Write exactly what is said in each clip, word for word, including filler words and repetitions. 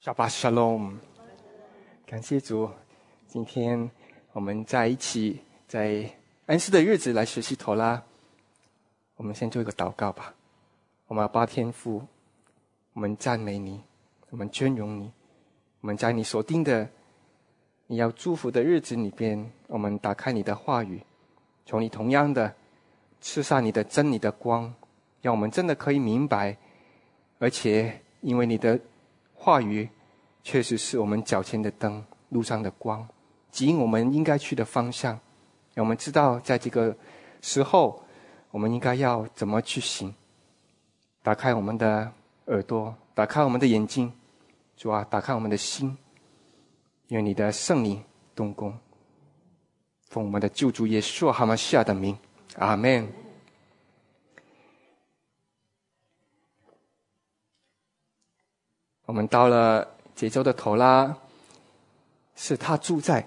沙巴沙龙，感谢主，今天我们在一起在安息的日子来学习陀拉。我们先做一个祷告吧。我们阿爸天父，我们赞美你，我们尊荣你，我们在你所定的你要祝福的日子里边，我们打开你的话语，求你同样的赐下你的真理的光，让我们真的可以明白，而且因为你的话语确实是我们脚前的灯，路上的光，指引我们应该去的方向，让我们知道在这个时候我们应该要怎么去行。打开我们的耳朵，打开我们的眼睛，主啊，打开我们的心，愿你的圣灵动工，奉我们的救主耶稣哈马西亚的名，阿们。我们到了节州的头拉，是他住在，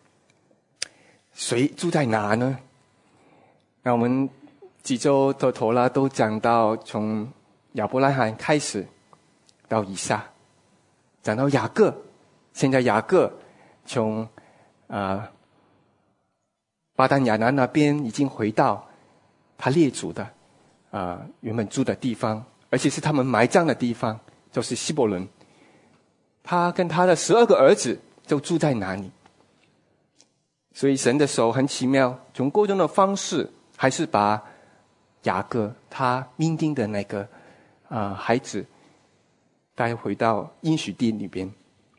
谁住在哪呢？那我们几周的头拉都讲到从亚伯拉罕开始到以撒，讲到雅各，现在雅各从啊、呃、巴丹亚南那边已经回到他列祖的啊、呃、原本住的地方，而且是他们埋葬的地方，就是希伯伦。他跟他的十二个儿子都住在哪里？所以神的手很奇妙，从各种的方式，还是把雅各他命定的那个啊、呃、孩子带回到应许地里边。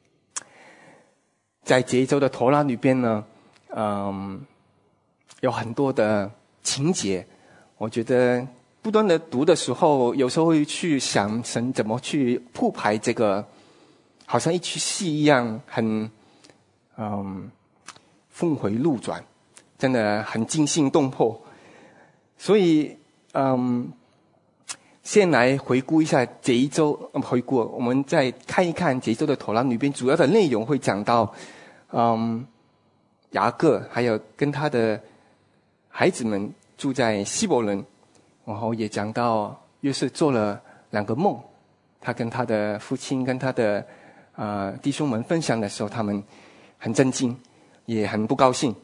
在这一周的陀拉里边呢，嗯，有很多的情节，我觉得不断的读的时候，有时候会去想神怎么去铺排这个，好像一出戏一样，很嗯峰回路转，真的很惊心动魄。所以嗯，先来回顾一下这一周，回顾我们再看一看这一周的陀拉里边主要的内容，会讲到嗯雅各还有跟他的孩子们住在希伯伦，然后也讲到约瑟做了两个梦，他跟他的父亲跟他的呃弟兄们分享的时候，他们很震惊，也很不高兴。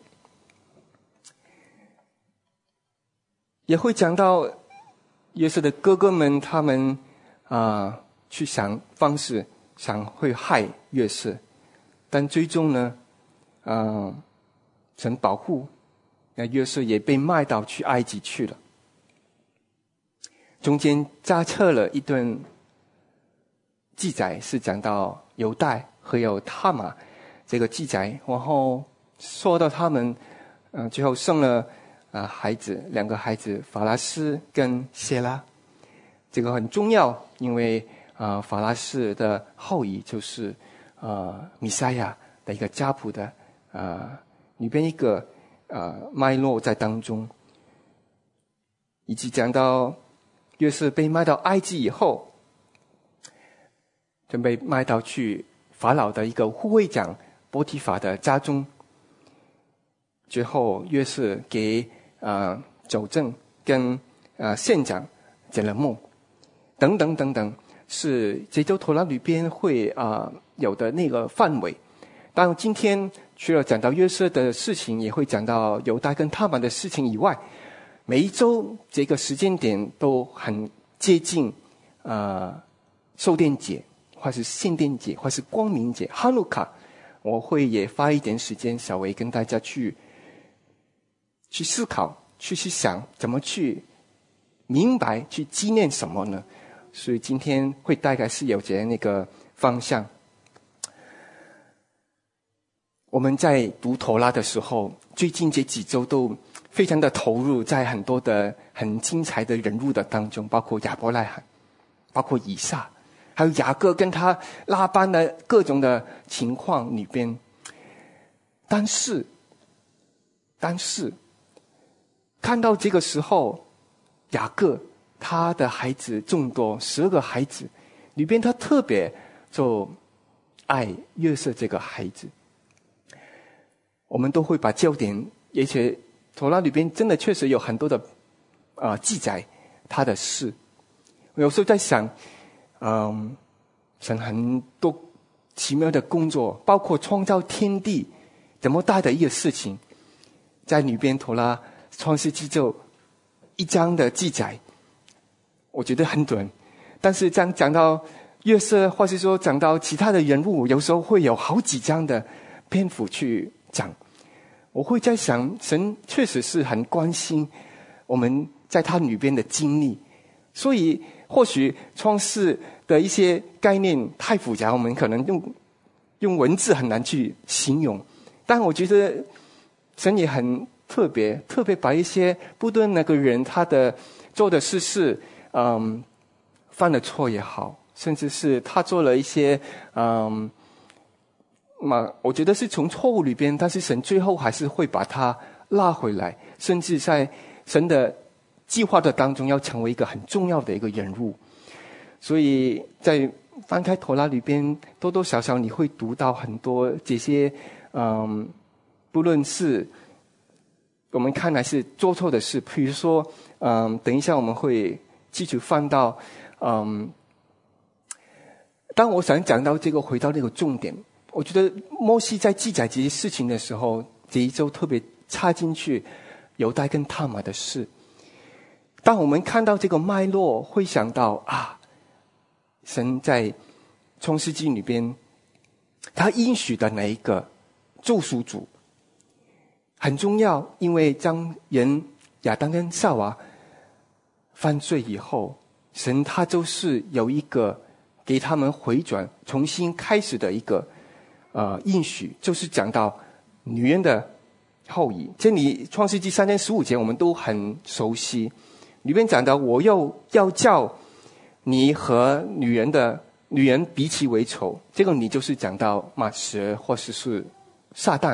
也会讲到约瑟的哥哥们，他们啊、呃、去想方式，想会害约瑟，但最终呢，啊、呃、神保护，那约瑟也被卖到去埃及去了。中间加测了一段记载，是讲到犹大和有他玛这个记载，然后说到他们，呃，最后生了啊、呃、孩子，两个孩子，法拉斯跟谢拉。这个很重要，因为啊、呃、法拉斯的后裔就是呃弥赛亚的一个家谱的啊、呃、里边一个呃脉络在当中，以及讲到约瑟被卖到埃及以后，准备卖到去法老的一个护卫长波提法的家中。最后约瑟给呃佐证跟呃县长解了梦，等等等等，是这周陀拉里边会啊、呃、有的那个范围。当然今天除了讲到约瑟的事情，也会讲到犹大跟他们的事情以外，每一周这个时间点都很接近呃受殿节，或是献殿节，或是光明节哈努卡，我会也花一点时间稍微跟大家去去思考，去去想怎么去明白，去纪念什么呢？所以今天会大概是有这那个方向。我们在读陀拉的时候，最近这几周都非常的投入在很多的很精彩的人物的当中，包括亚伯拉罕，包括以撒，还有雅各跟他拉班的各种的情况里边。但是但是看到这个时候，雅各他的孩子众多，十二个孩子里边，他特别就爱约瑟这个孩子。我们都会把焦点，而且陀拉里边真的确实有很多的啊、呃、记载他的事。我有时候在想，嗯，神很多奇妙的工作，包括创造天地这么大的一个事情，在里边陀拉创世纪就一章的记载，我觉得很短。但是这样讲到约瑟，或是说讲到其他的人物，有时候会有好几章的篇幅去讲。我会在想，神确实是很关心我们在他里边的经历，所以或许创世的一些概念太复杂，我们可能用用文字很难去形容。但我觉得神也很特别，特别把一些不论那个人他的做的事是嗯犯了错也好，甚至是他做了一些嗯。嘛，我觉得是从错误里边，但是神最后还是会把他拉回来，甚至在神的计划的当中要成为一个很重要的一个人物。所以在翻开陀拉里边，多多少少你会读到很多这些嗯，不论是我们看来是做错的事，比如说嗯，等一下我们会继续翻到嗯，当我想讲到这个，回到那个重点，我觉得摩西在记载这些事情的时候，这一周特别插进去犹大跟他玛的事。当我们看到这个脉络，会想到啊，神在创世纪里边，他应许的那一个救赎主很重要，因为当人亚当跟夏娃犯罪以后，神他就是有一个给他们回转、重新开始的一个呃应许，就是讲到女人的后裔。这里创世纪三章十五节我们都很熟悉，里面讲到我又要叫你和女人的女人彼此为仇，这个你就是讲到马蛇或者是撒旦，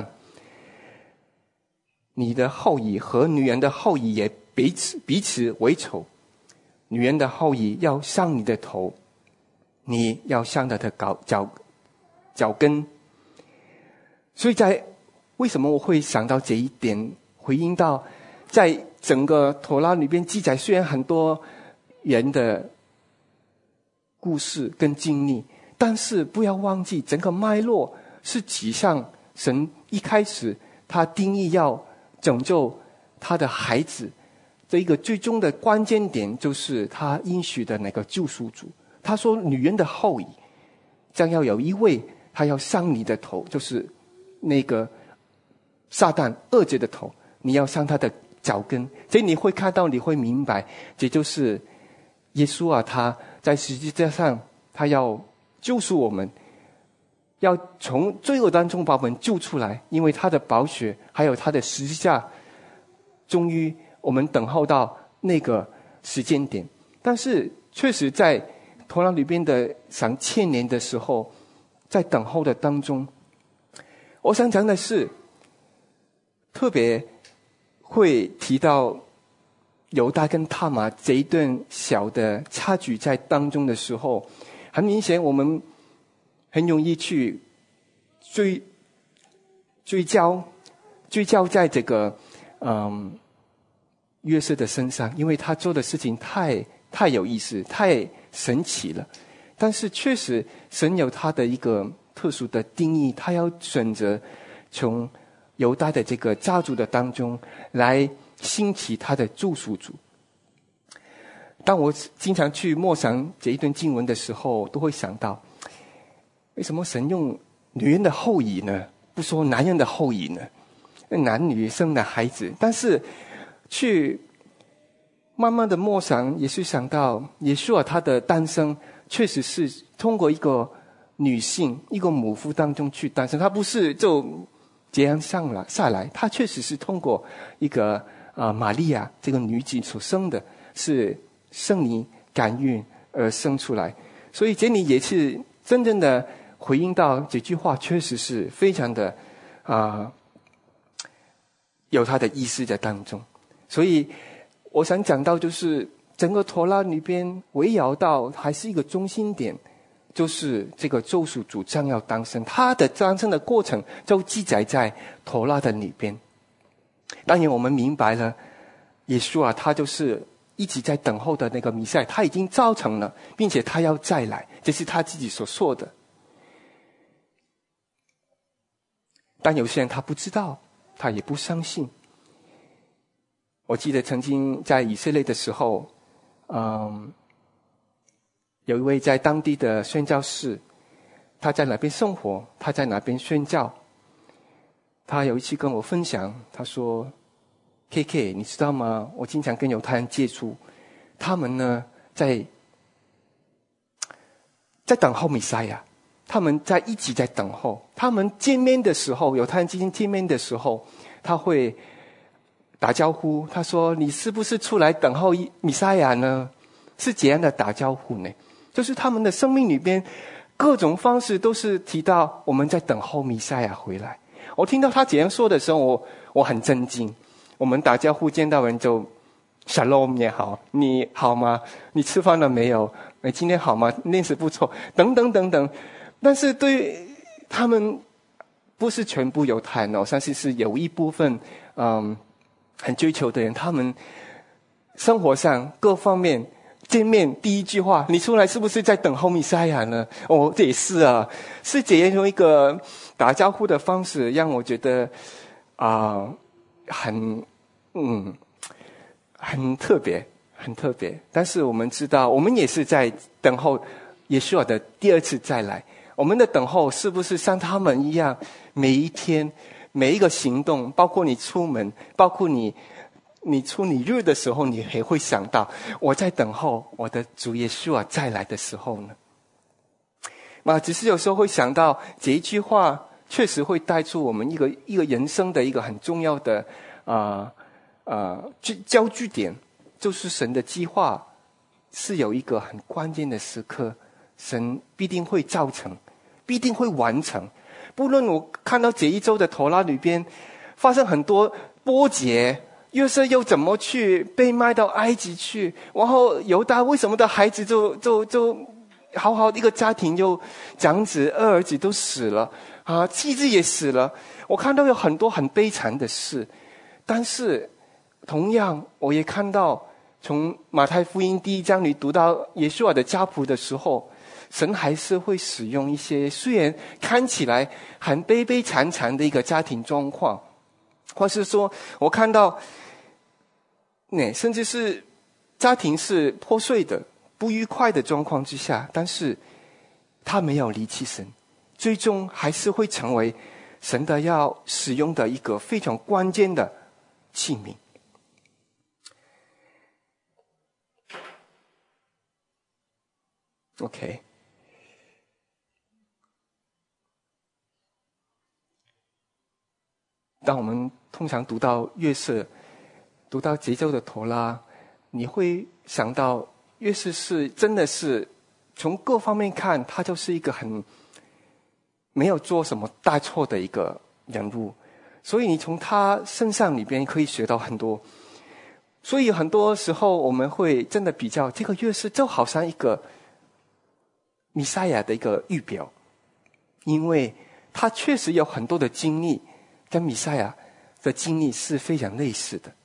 你的后裔和女人的后裔也彼此彼此为仇，女人的后裔要伤你的头，你要伤他的脚脚脚跟。所以在为什么我会想到这一点，回应到在整个陀拉里边记载，虽然很多人的故事跟经历，但是不要忘记整个脉络是指向神一开始他定义要拯救他的孩子，这一个最终的关键点就是他应许的那个救赎主。他说女人的后裔将要有一位，他要伤你的头，就是那个撒旦恶者的头，你要伤他的脚跟。所以你会看到，你会明白，这就是耶稣啊，他在十字架上他要救赎我们，要从罪恶当中把我们救出来，因为他的宝血还有他的十字架，终于我们等候到那个时间点。但是确实在陀拉里边的上千年的时候，在等候的当中，我想讲的是特别会提到犹大跟他玛这一段小的插曲在当中的时候，很明显我们很容易去追追焦追焦在这个嗯约瑟的身上，因为他做的事情太太有意思，太神奇了。但是确实神有他的一个特殊的定义，他要选择从犹大的这个家族的当中来兴起他的救赎主。当我经常去默想这一段经文的时候，都会想到，为什么神用女人的后裔呢？不说男人的后裔呢？男女生的孩子，但是去慢慢的默想，也是想到耶稣他的诞生确实是通过一个女性一个母腹当中去诞生，他不是就这样上来下来，他确实是通过一个啊、呃、玛利亚这个女子所生的，是圣灵感孕而生出来。所以这里也是真正的回应到这句话，确实是非常的啊、呃、有它的意思在当中。所以我想讲到，就是整个陀拉里边围绕到还是一个中心点，就是这个救赎主将要诞生，他的诞生的过程就记载在陀拉的里边。当然我们明白了，耶稣啊，他就是一直在等候的那个弥赛，他已经造成了，并且他要再来，这是他自己所说的。 但有些人他不知道，他也不相信。我记得曾经在以色列的时候，嗯，有一位在当地的宣教士，他在那边生活，他在那边宣教。他有一次跟我分享，他说 K K 你知道吗，我经常跟犹太人接触，他们呢在在等候弥赛亚，他们在一起在等候，他们见面的时候，犹太人之间见面的时候，他会打招呼，他说你是不是出来等候弥赛亚呢？是怎样的打招呼呢？就是他们的生命里边各种方式都是提到我们在等候弥赛亚回来。我听到他这样说的时候，我我很震惊。我们打招呼见到人就 Shalom 也好，你好吗？你吃饭了没有？你今天好吗？练习不错，等等等等。但是对他们不是全部犹太人，我相信是有一部分嗯很追求的人，他们生活上各方面见面第一句话，你出来是不是在等候弥赛亚呢？哦，这也是啊，是这样用一个打招呼的方式，让我觉得啊、呃、很嗯很特别，很特别。但是我们知道，我们也是在等候耶稣的第二次再来。我们的等候是不是像他们一样，每一天每一个行动，包括你出门，包括你你出你日的时候，你也会想到我在等候我的主耶稣啊再来的时候呢？那只是有时候会想到这一句话，确实会带出我们一个一个人生的一个很重要的啊啊焦距点，就是神的计划是有一个很关键的时刻，神必定会造成，必定会完成。不论我看到这一周的头拉里边发生很多波折，约瑟又怎么去被卖到埃及去，然后犹大为什么的孩子就就就好好的一个家庭，又长子二儿子都死了啊，妻子也死了。我看到有很多很悲惨的事，但是同样我也看到，从马太福音第一章里读到耶稣的家谱的时候，神还是会使用一些虽然看起来很悲悲惨惨的一个家庭状况，或是说我看到甚至是家庭是破碎的不愉快的状况之下，但是他没有离弃神，最终还是会成为神的要使用的一个非常关键的器皿。OK， 当我们通常读到约瑟，读到节奏的头拉，你会想到约瑟是真的是从各方面看，他就是一个很没有做什么大错的一个人物，所以你从他身上里边可以学到很多。所以很多时候我们会真的比较，这个约瑟就好像一个弥赛亚的一个预表，因为他确实有很多的经历跟弥赛亚的经历是非常类似的。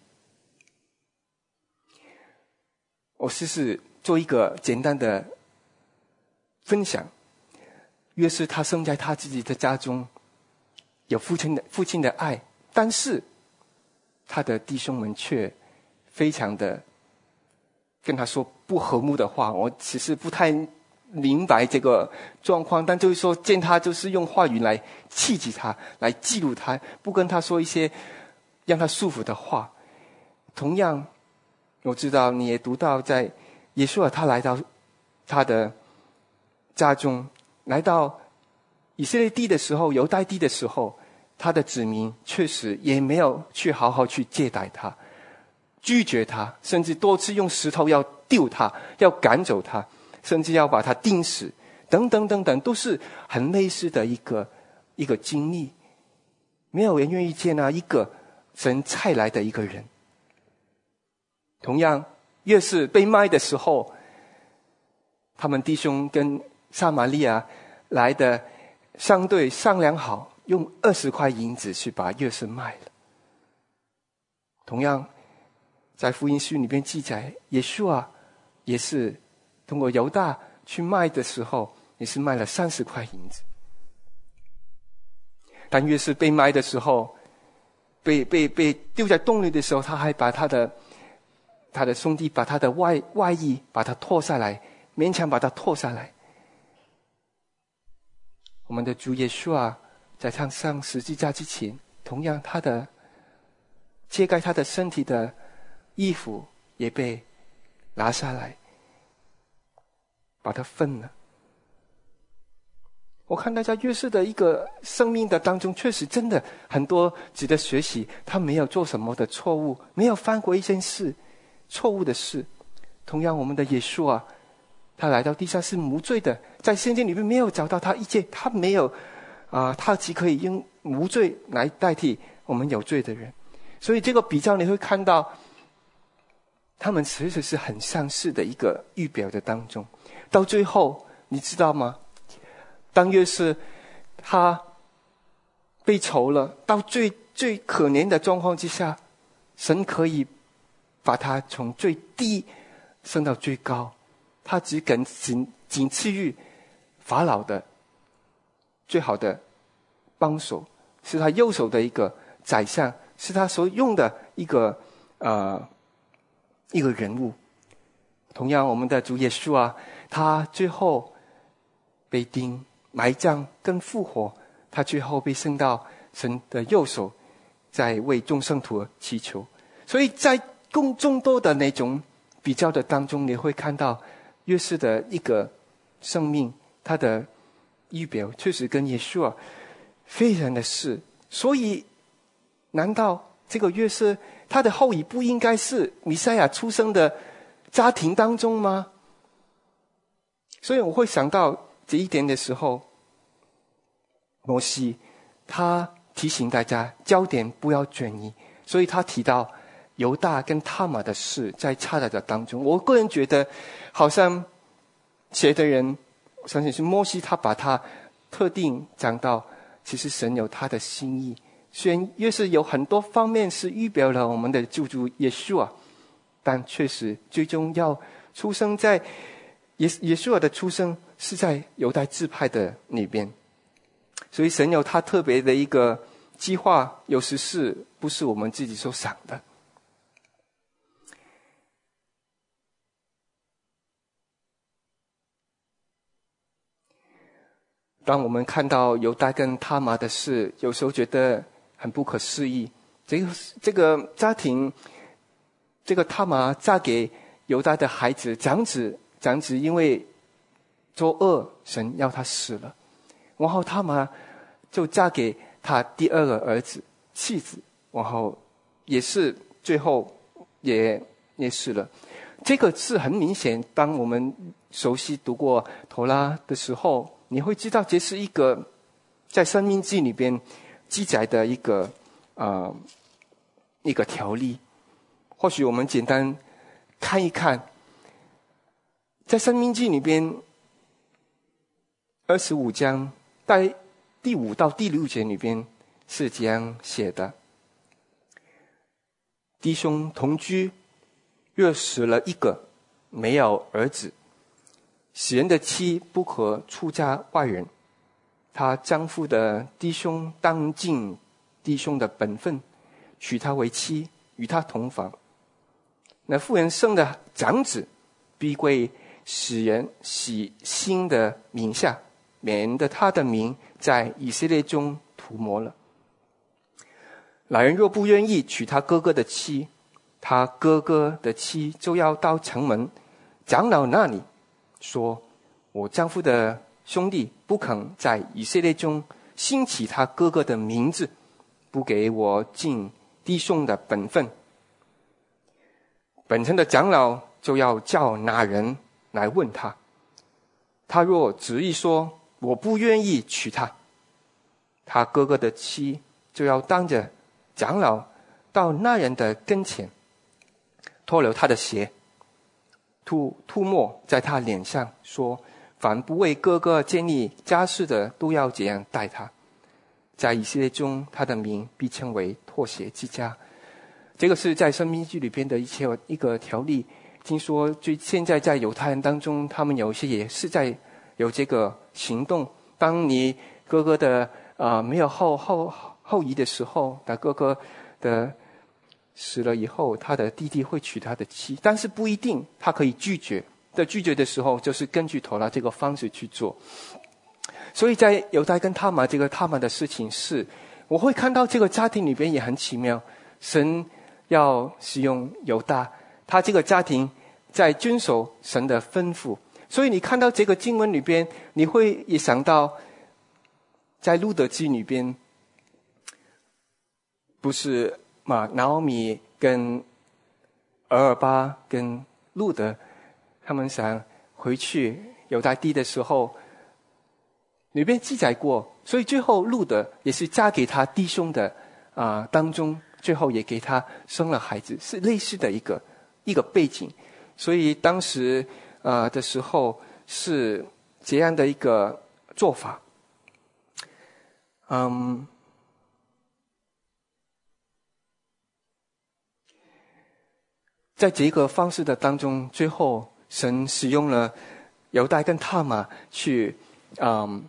我试试做一个简单的分享。约瑟他生在他自己的家中，有父亲的父亲的爱，但是他的弟兄们却非常的跟他说不和睦的话。我其实不太明白这个状况，但就是说见他就是用话语来刺激他，来记录他，不跟他说一些让他舒服的话。同样我知道你也读到，在耶稣他来到他的家中，来到以色列地的时候，犹太地的时候，他的子民确实也没有去好好去接待他，拒绝他，甚至多次用石头要丢他，要赶走他，甚至要把他钉死，等等等等，都是很类似的一个一个经历。没有人愿意见啊一个神差来的一个人。同样约瑟被卖的时候，他们弟兄跟撒玛利亚来的商队商量好，用二十块银子去把约瑟卖了。同样在福音书里面记载，耶稣啊也是通过犹大去卖的时候，也是卖了三十块银子。 当约瑟被卖的时候，被被被丢在洞里的时候，他还把他的他的兄弟把他的外外衣把他脱下来，勉强把他脱下来。我们的主耶稣啊，在上上十字架之前，同样他的揭开他的身体的衣服也被拿下来，把他分了。我看大家约瑟的一个生命的当中，确实真的很多值得学习。他没有做什么的错误，没有犯过一件事错误的事。同样我们的耶稣啊，他来到地上是无罪的，在圣经里面没有找到他一件，他没有啊、呃，他只可以用无罪来代替我们有罪的人。所以这个比较你会看到，他们其实是很相似的一个预表的当中。到最后你知道吗？当约瑟他被囚了，到最最可怜的状况之下，神可以把他从最低升到最高，他只敢仅仅次于法老的最好的帮手，是他右手的一个宰相，是他所用的一个呃一个人物。同样我们的主耶稣啊，他最后被钉埋葬跟复活，他最后被升到神的右手，在为众圣徒祈求。所以在众众多的那种比较的当中，你会看到约瑟的一个生命，他的预表确实跟耶稣啊非常的似。所以难道这个约瑟他的后裔不应该是弥赛亚出生的家庭当中吗？所以我会想到这一点的时候，摩西他提醒大家焦点不要转移，所以他提到犹大跟他玛的事在差的当中。我个人觉得好像写的人相信是摩西，他把他特定讲到其实神有他的心意。虽然约瑟有很多方面是预表了我们的救主耶稣啊，但确实最终要出生在耶耶稣的出生是在犹太支派的里边，所以神有他特别的一个计划，有时是不是我们自己所想的。当我们看到犹大跟他玛的事，有时候觉得很不可思议。这个这个家庭，这个他玛嫁给犹大的孩子长子，长子因为作恶，神要他死了。然后他玛就嫁给他第二个儿子妻子，然后也是最后也也死了。这个是很明显，当我们熟悉读过陀拉的时候，你会知道这是一个在申命记里边记载的一个呃一个条例。或许我们简单看一看，在申命记里边二十五章在第五到第六节里边是这样写的：弟兄同居，若死了一个，没有儿子，死人的妻不可出嫁外人，他丈夫的弟兄当尽弟兄的本分，娶她为妻，与他同房。那妇人生的长子必归死人洗新的名下，免得他的名在以色列中涂抹了。老人若不愿意娶他哥哥的妻，他哥哥的妻就要到城门长老那里说，我丈夫的兄弟不肯在以色列中兴起他哥哥的名字，不给我尽弟兄的本分。本城的长老就要叫那人来问他，他若执意说我不愿意娶她，他哥哥的妻就要当着长老到那人的跟前，脱了他的鞋，吐吐沫在他脸上，说凡不为哥哥建立家室的，都要这样待他。在以色列中，他的名必称为脱鞋之家。这个是在申命记里边的一些一个条例。听说最现在在犹太人当中，他们有一些也是在有这个行动。当你哥哥的啊、呃、没有后后后裔的时候，他哥哥的死了以后，他的弟弟会娶他的妻，但是不一定他可以拒绝。在拒绝的时候，就是根据妥拉这个方式去做。所以在犹大跟他玛这个他玛的事情是，我会看到这个家庭里边也很奇妙，神要使用犹大，他这个家庭在遵守神的吩咐。所以你看到这个经文里边，你会也想到在路得记里边，不是嘛？拿俄米跟俄尔巴跟路得他们想回去犹大地的时候，里边记载过，所以最后路得也是嫁给他弟兄的啊、呃、当中，最后也给他生了孩子，是类似的一个一个背景。所以当时呃的时候是这样的一个做法。嗯，在这个方式的当中，最后神使用了犹大跟他玛去嗯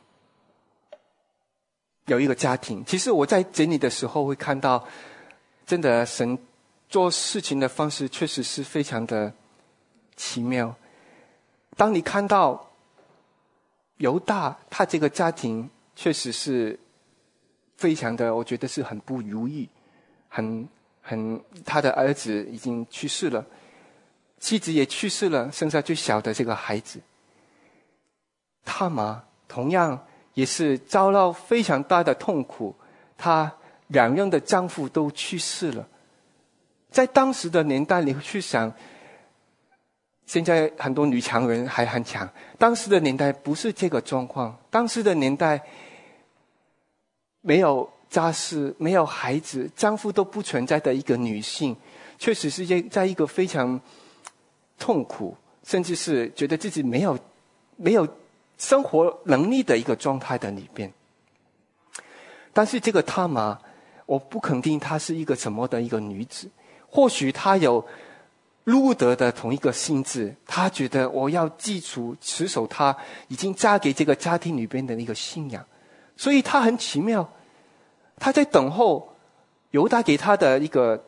有一个家庭。其实我在整理的时候会看到，真的神做事情的方式确实是非常的奇妙。当你看到犹大他这个家庭确实是非常的，我觉得是很不如意，很很他的儿子已经去世了，妻子也去世了，剩下最小的这个孩子。他玛同样也是遭到非常大的痛苦，她两任的丈夫都去世了。在当时的年代，你会去想，现在很多女强人还很强，当时的年代不是这个状况。当时的年代没有家室，没有孩子，丈夫都不存在的一个女性，确实是在一个非常痛苦，甚至是觉得自己没有没有生活能力的一个状态的里边。但是这个他玛，我不肯定她是一个什么的一个女子，或许她有路得的同一个心智，她觉得我要记住持守她已经嫁给这个家庭里边的一个信仰。所以她很奇妙，她在等候犹大给她的一个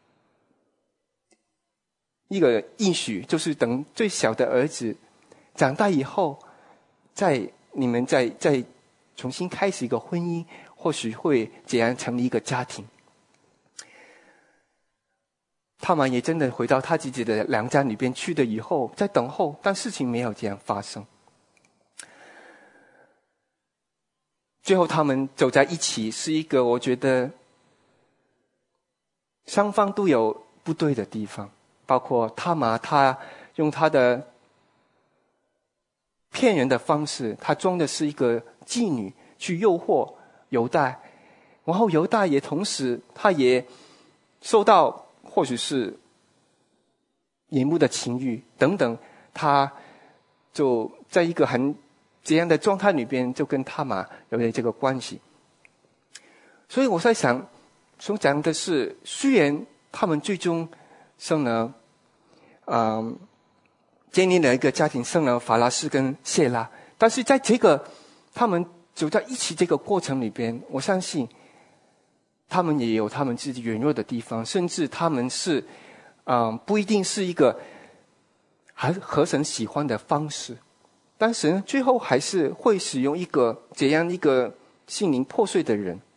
一个应许，就是等最小的儿子长大以后，再你们再再重新开始一个婚姻，或许会这样成立一个家庭。他们也真的回到他自己的娘家里边去了以后，在等候，但事情没有这样发生。最后他们走在一起，是一个我觉得双方都有不对的地方，包括他玛，他用他的骗人的方式，他装的是一个妓女去诱惑犹大，然后犹大也同时他也受到或许是眼目的情欲等等，他就在一个很这样的状态里边，就跟他玛有点这个关系。所以我在想，所讲的是，虽然他们最终生了嗯建立了一个家庭，生了法拉士跟谢拉，但是在这个他们走在一起这个过程里边，我相信他们也有他们自己软弱的地方，甚至他们是嗯不一定是一个合合神喜欢的方式，但神最后还是会使用一个这样一个心灵破碎的人。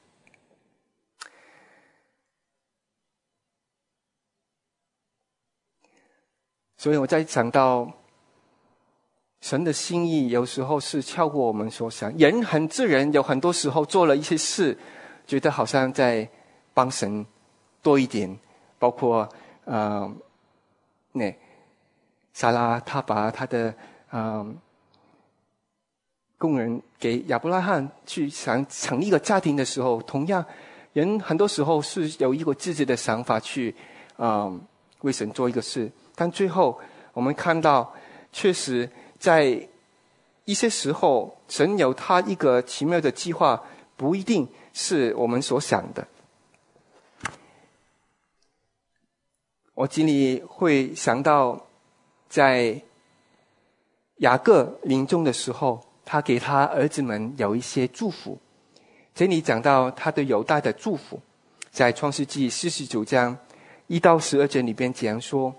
所以我在想到神的心意有时候是超过我们所想，人很自然有很多时候做了一些事，觉得好像在帮神多一点，包括呃那撒拉他把他的呃工人给亚伯拉罕去想成立一个家庭的时候，同样人很多时候是有一个自己的想法去呃为神做一个事，但最后我们看到确实在一些时候神有他一个奇妙的计划，不一定是我们所想的。我心里会想到在雅各临终的时候，他给他儿子们有一些祝福， 这里讲到他对犹大的祝福，在创世纪四十九章一到十二节里边这样说，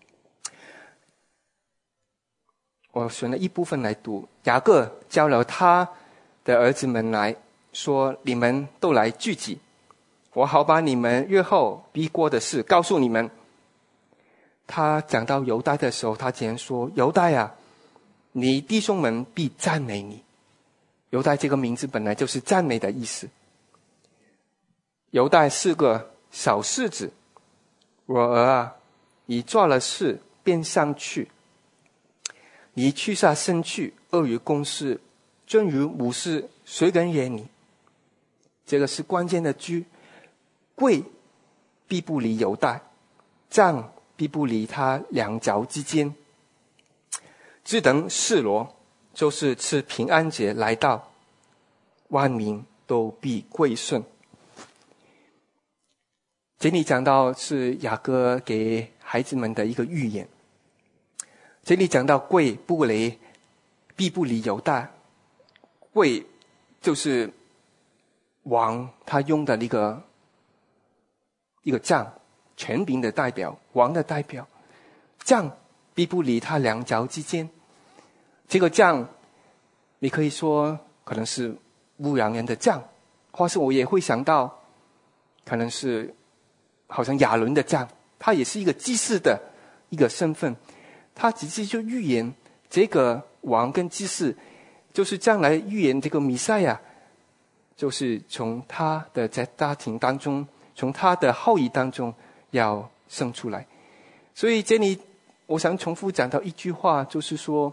我选了一部分来读。雅各叫了他的儿子们来说，你们都来聚集，我好把你们日后逼过的事告诉你们。他讲到犹大的时候，他这样说，犹大啊，你弟兄们必赞美你。犹大这个名字本来就是赞美的意思。犹大是个小柿子，我儿啊，你做了事便上去，你屈下身去，阿谀公事，正如母狮，谁人惹你？这个是关键的句。贵必不离犹大，杖必不离他两脚之间。只等示罗，就是赐平安节来到，万民都必归顺。这里讲到是雅各给孩子们的一个预言。这里讲到贵不离，必不离犹大。贵就是王他用的一个一个杖，权柄的代表，王的代表。杖必不离他两脚之间。这个杖你可以说可能是牧羊人的杖，或是我也会想到可能是好像亚伦的杖，他也是一个祭司的一个身份。他直接就预言这个王跟祭司就是将来预言这个弥赛亚，就是从他的在家庭当中，从他的后裔当中要生出来。所以这里我想重复讲到一句话，就是说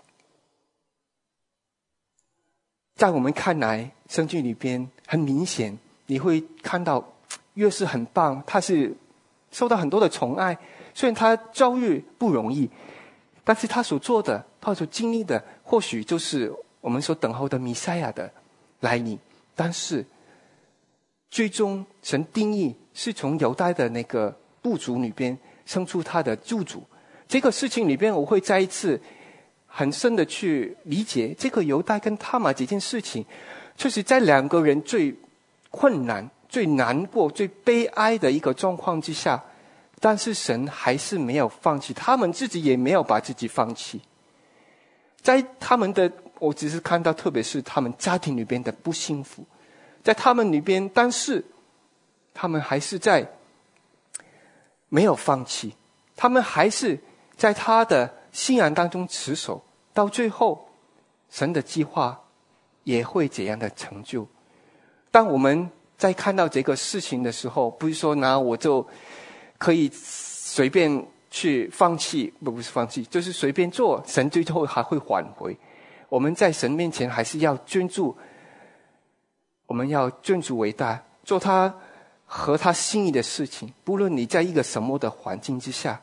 在我们看来圣经里边很明显，你会看到约瑟很棒，他是受到很多的宠爱，虽然他遭遇不容易，但是他所做的，他所经历的，或许就是我们所等候的弥赛亚的来临。但是最终神定义是从犹大的那个部族里边生出他的救主。这个事情里边我会再一次很深的去理解这个犹大跟他玛这件事情，确实在两个人最困难、最难过、最悲哀的一个状况之下，但是神还是没有放弃，他们自己也没有把自己放弃。在他们的，我只是看到特别是他们家庭里边的不幸福，在他们里边，但是他们还是在没有放弃，他们还是在他的信仰当中持守，到最后神的计划也会怎样的成就。当我们在看到这个事情的时候，不是说那我就可以随便去放弃，不不是放弃，就是随便做，神最后还会挽回。我们在神面前还是要专注，我们要尊主为大，做他合他心意的事情，不论你在一个什么的环境之下。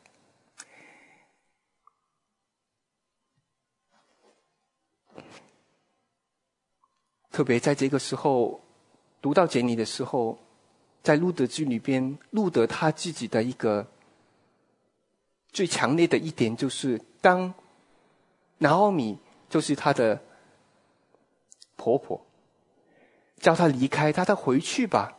特别在这个时候读到这里的时候，在路德记里边，路德他自己的一个最强烈的一点就是，当拿俄米就是他的婆婆叫他离开，他他回去吧，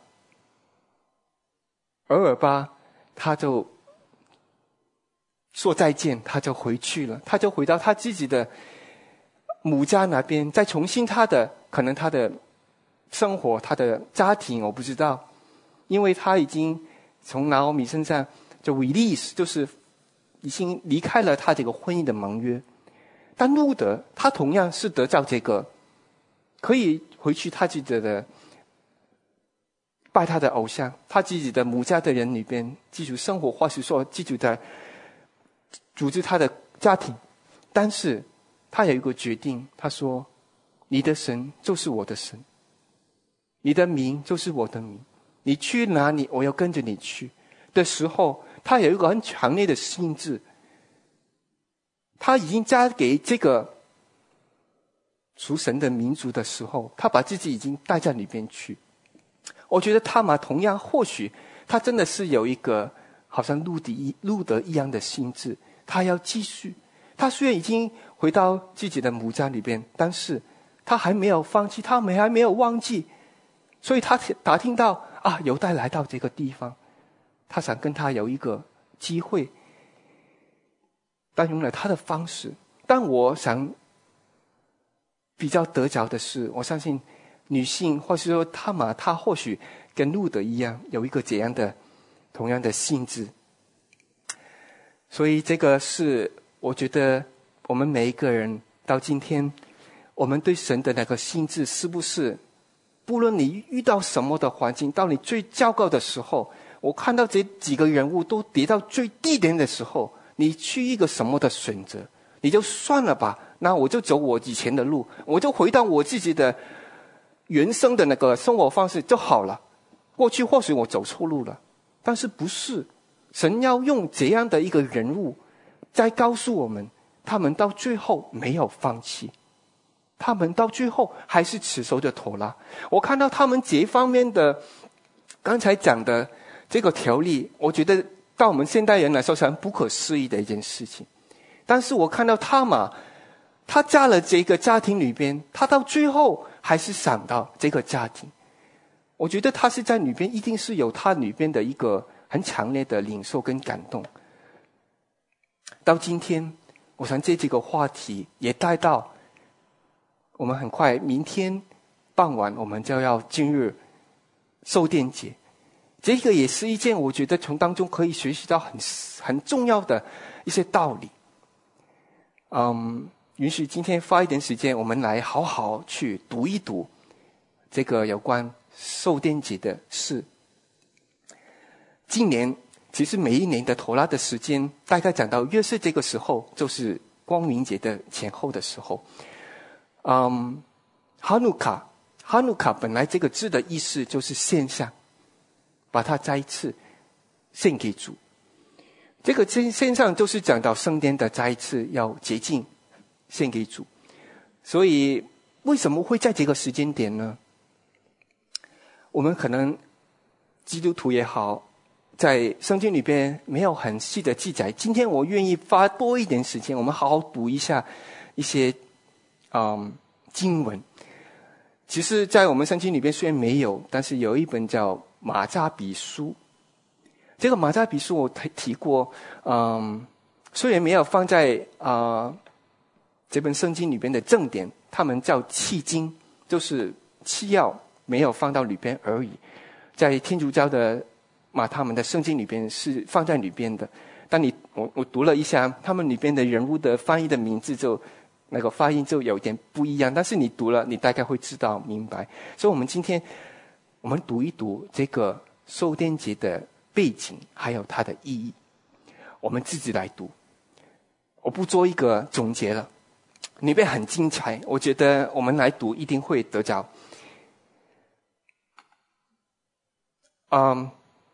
偶尔吧，他就说再见，他就回去了，他就回到他自己的母家那边，再重新他的可能他的生活，他的家庭我不知道，因为他已经从拿俄米身上就 release， 就是已经离开了他这个婚姻的盟约。但路德他同样是得到这个可以回去他自己的拜他的偶像，他自己的母家的人里边继续生活，或是说继续的组织他的家庭。但是他有一个决定，他说你的神就是我的神，你的名就是我的名，你去哪里我要跟着你去的时候，他有一个很强烈的心智，他已经嫁给这个属神的民族的时候，他把自己已经带在里边去。我觉得他玛同样，或许他真的是有一个好像路德一路德一样的心智，他要继续。他虽然已经回到自己的母家里边，但是他还没有放弃，他们还没有忘记所以他打听到啊，犹大来到这个地方，他想跟他有一个机会，但用了他的方式。但我想比较得着的是，我相信女性或是说他玛，她或许跟路德一样，有一个这样的同样的性质。所以这个是我觉得我们每一个人到今天，我们对神的那个性质是不是，不论你遇到什么的环境，到你最糟糕的时候，我看到这几个人物都跌到最低点的时候，你去一个什么的选择？你就算了吧，那我就走我以前的路，我就回到我自己的原生的那个生活方式就好了。过去或许我走错路了，但是不是，神要用这样的一个人物再告诉我们，他们到最后没有放弃，他们到最后还是持守着妥拉。我看到他们这方面的刚才讲的这个条例，我觉得到我们现代人来说是很不可思议的一件事情。但是我看到他嘛，他嫁了这个家庭里边，他到最后还是想到这个家庭。我觉得他是在里边一定是有他里边的一个很强烈的领受跟感动。到今天我想这几个话题也带到我们很快明天傍晚我们就要进入受殿节，这个也是一件我觉得从当中可以学习到很很重要的一些道理。嗯，允许今天花一点时间，我们来好好去读一读这个有关受殿节的事。今年其实每一年的妥拉的时间，大概讲到约是这个时候，就是光明节的前后的时候。嗯，哈努卡，哈努卡本来这个字的意思就是献上，把它再一次献给主。这个献上就是讲到圣殿的再一次要洁净，献给主。所以为什么会在这个时间点呢？我们可能基督徒也好，在圣经里边没有很细的记载。今天我愿意花多一点时间，我们好好读一下一些嗯经文。其实在我们圣经里边虽然没有，但是有一本叫马加比书。这个马加比书我提提过，嗯，虽然没有放在啊、呃、这本圣经里边的正典，他们叫契经，就是契要没有放到里边而已。在天主教的马他们的圣经里边是放在里边的，但你我我读了一下，他们里边的人物的翻译的名字就那个发音就有点不一样，但是你读了，你大概会知道明白。所以我们今天我们读一读这个受殿节的背景还有它的意义，我们自己来读，我不做一个总结了，里面很精彩，我觉得我们来读一定会得着。嗯，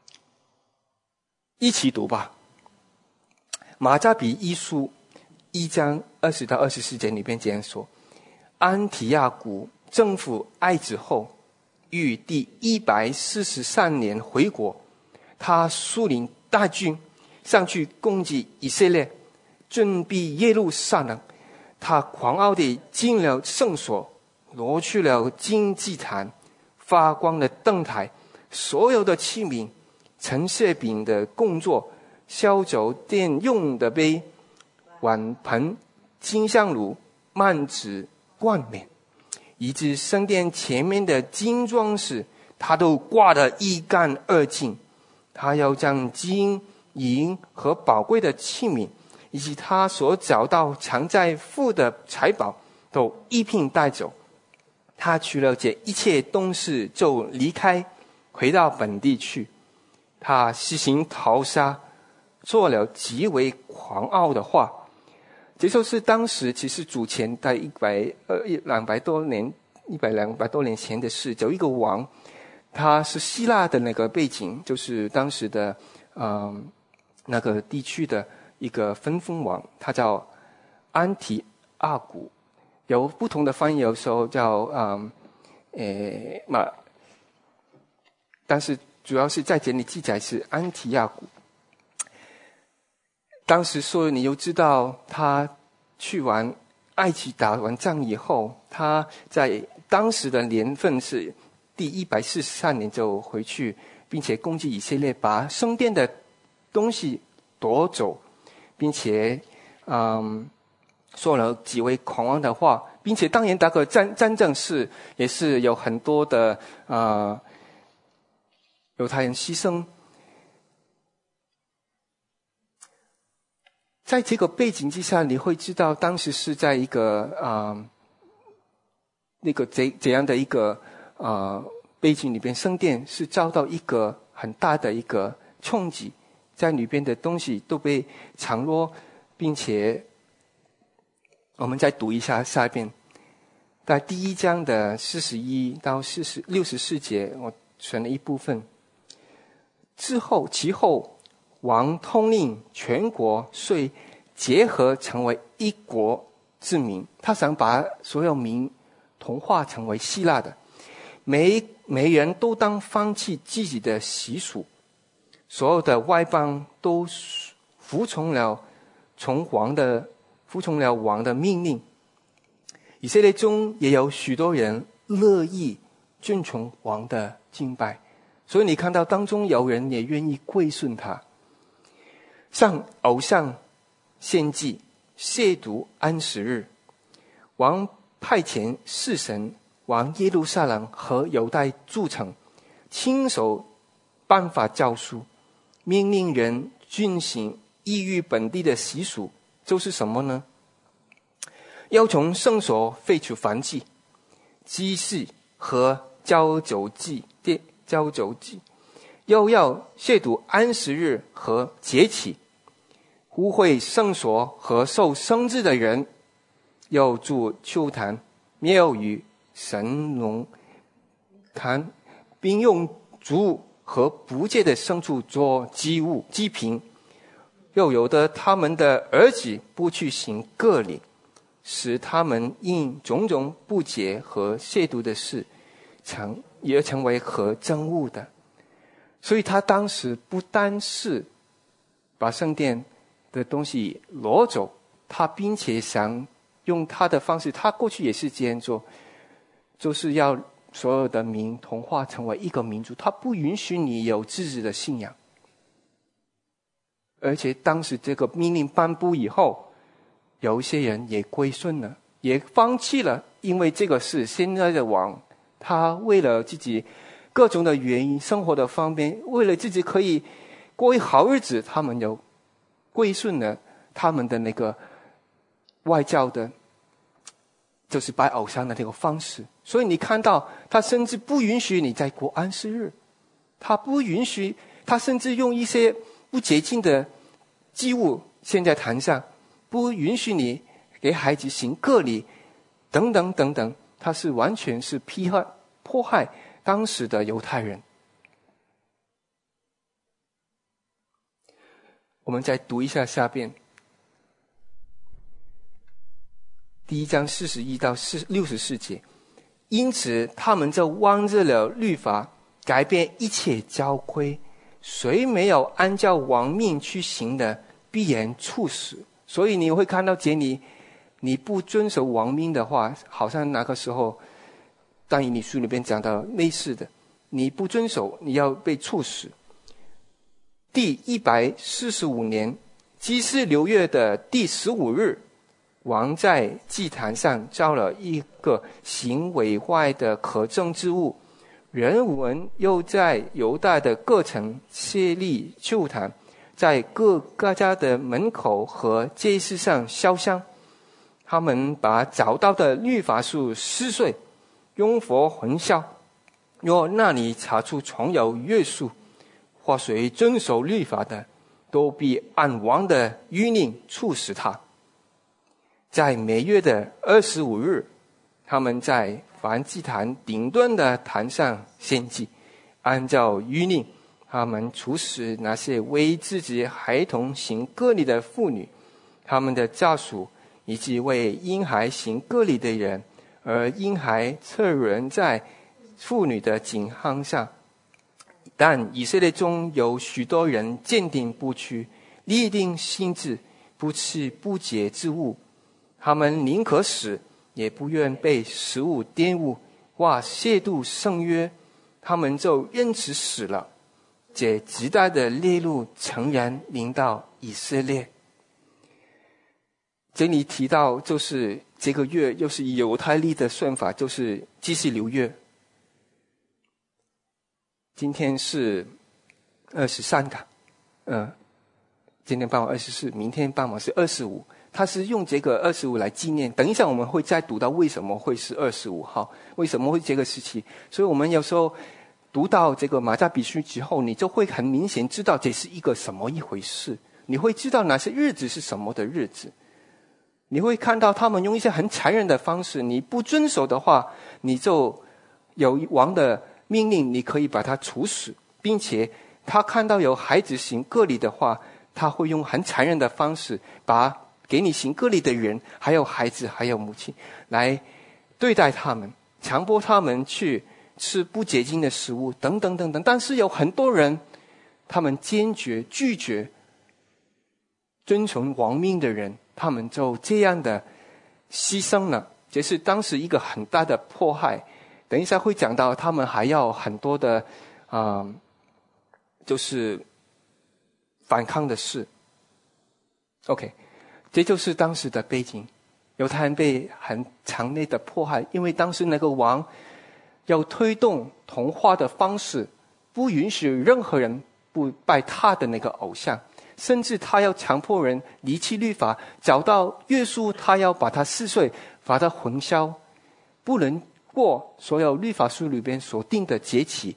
一起读吧。马加比一书一章二十到二十四节里边这样说：安提亚古政府爱子后，于第一百四十三年回国，他率领大军上去攻击以色列，准备耶路撒冷。他狂傲地进了圣所，夺去了金祭坛、发光的灯台、所有的器皿、陈设饼的供座、烧酒店用的杯、碗盆、金香炉、幔子、冠冕，以致圣殿前面的金装饰，他都挂得一干二净。他要将金银和宝贵的器皿，以及他所找到藏在富的财宝，都一并带走。他取了这一切东西，就离开，回到本地去。他实行逃杀，做了极为狂傲的话。这就是当时其实主前在一百呃一两百多年一百两百多年前的事。有一个王，他是希腊的那个背景，就是当时的嗯、呃、那个地区的一个分封王，他叫安提阿古，有不同的翻译，有时候叫嗯诶嘛，但是主要是在这里记载是安提亚古。当时说你又知道，他去完埃及打完仗以后，他在当时的年份是第一百四十三年就回去，并且攻击以色列，把圣殿的东西夺走，并且嗯说了极为狂妄的话，并且当年那个战战争是也是有很多的呃犹太人牺牲。在这个背景之下，你会知道当时是在一个啊、呃、那个怎怎样的一个啊、呃、背景里边，圣殿是遭到一个很大的一个冲击，在里边的东西都被藏落，并且我们再读一下下边，在第一章的四十一到四十六十四节，我选了一部分。之后其后，王统领全国，遂结合成为一国之民。他想把所有民同化成为希腊的，每每人都当放弃自己的习俗，所有的外邦都服从了从王的服从了王的命令。以色列中也有许多人乐意遵从王的敬拜，所以你看到当中有人也愿意归顺他，向偶像献祭，亵渎安息日。王派遣侍臣往耶路撒冷和犹大诸城，亲手颁发诏书，命令人遵行异域本地的习俗。就是什么呢？要从圣所废除燔祭、祭祀和交酒祭、交酒祭，又要亵渎安息日和节期，污秽圣所和受圣职的人，又筑丘坛、庙宇、神农坛，并用猪和不洁的牲畜做祭物祭品。又有的他们的儿子不去行割礼，使他们因种种不洁和亵渎的事成也成为可憎恶的。所以他当时不单是把圣殿的东西挪走，他并且想用他的方式，他过去也是这样做，就是要所有的民同化成为一个民族，他不允许你有自己的信仰。而且当时这个命令颁布以后，有一些人也归顺了，也放弃了，因为这个是现在的王，他为了自己各种的原因，生活的方便，为了自己可以过一好日子，他们有归顺了他们的那个外教的，就是拜偶像的那个方式。所以你看到他甚至不允许你在过安息日，他不允许，他甚至用一些不洁净的祭物献在坛上，不允许你给孩子行割礼，等等等等，他是完全是迫害迫害当时的犹太人。我们再读一下下边第一章四十一到六十四节。因此他们就忘记了律法，改变一切交规，谁没有按照王命去行的，必然处死。所以你会看到这里，你不遵守王命的话，好像那个时候但以理书里边讲到类似的，你不遵守，你要被处死。第一百四十五年，祭司六月的第十五日，王在祭坛上造了一个行毁坏的可憎之物，人文又在犹大的各城设立旧坛，在各各家的门口和街市上烧香。他们把找到的律法书撕碎，用火焚烧。若那里查出藏有约束，或谁遵守律法的，都必按王的谕令处死他。在每月的二十五日，他们在燔祭坛顶端的坛上献祭，按照谕令，他们处死那些为自己孩童行割礼的妇女，他们的家属，以及为婴孩行割礼的人，而婴孩侧人在妇女的颈项上。但以色列中有许多人坚定不屈，立定心志，不吃不洁之物。他们宁可死，也不愿被食物玷污或亵渎圣约， 他们就因此死了。这极大的烈怒诚然临到以色列。这里提到就是这个月又是犹太历的算法，就是基西流月。今天是二十三个，呃，今天傍晚二十四，明天傍晚是二十五。他是用这个二十五来纪念。等一下我们会再读到为什么会是二十五号，为什么会这个时期。所以我们有时候读到这个马加比书之后，你就会很明显知道这是一个什么一回事。你会知道哪些日子是什么的日子。你会看到他们用一些很残忍的方式，你不遵守的话，你就有王的命令，你可以把他处死，并且他看到有孩子行割礼的话，他会用很残忍的方式把给你行割礼的人，还有孩子，还有母亲，来对待他们，强迫他们去吃不洁净的食物，等等等等。但是有很多人，他们坚决拒绝遵从王命的人，他们就这样的牺牲了。这是当时一个很大的迫害。等一下会讲到，他们还要很多的啊、呃，就是反抗的事。OK。这就是当时的背景。犹太人被很强烈的迫害，因为当时那个王要推动同化的方式，不允许任何人不拜他的那个偶像，甚至他要强迫人离弃律法，找到约束他要把他撕碎，把他焚烧，不能过所有律法书里边所定的节期。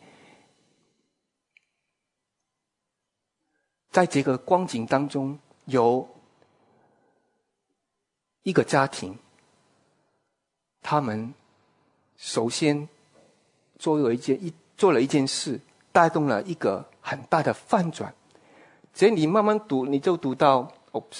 在这个光景当中，有一个家庭，他们首先做了一件一做了一件事，带动了一个很大的反转。所以你慢慢读，你就读到 ，oops，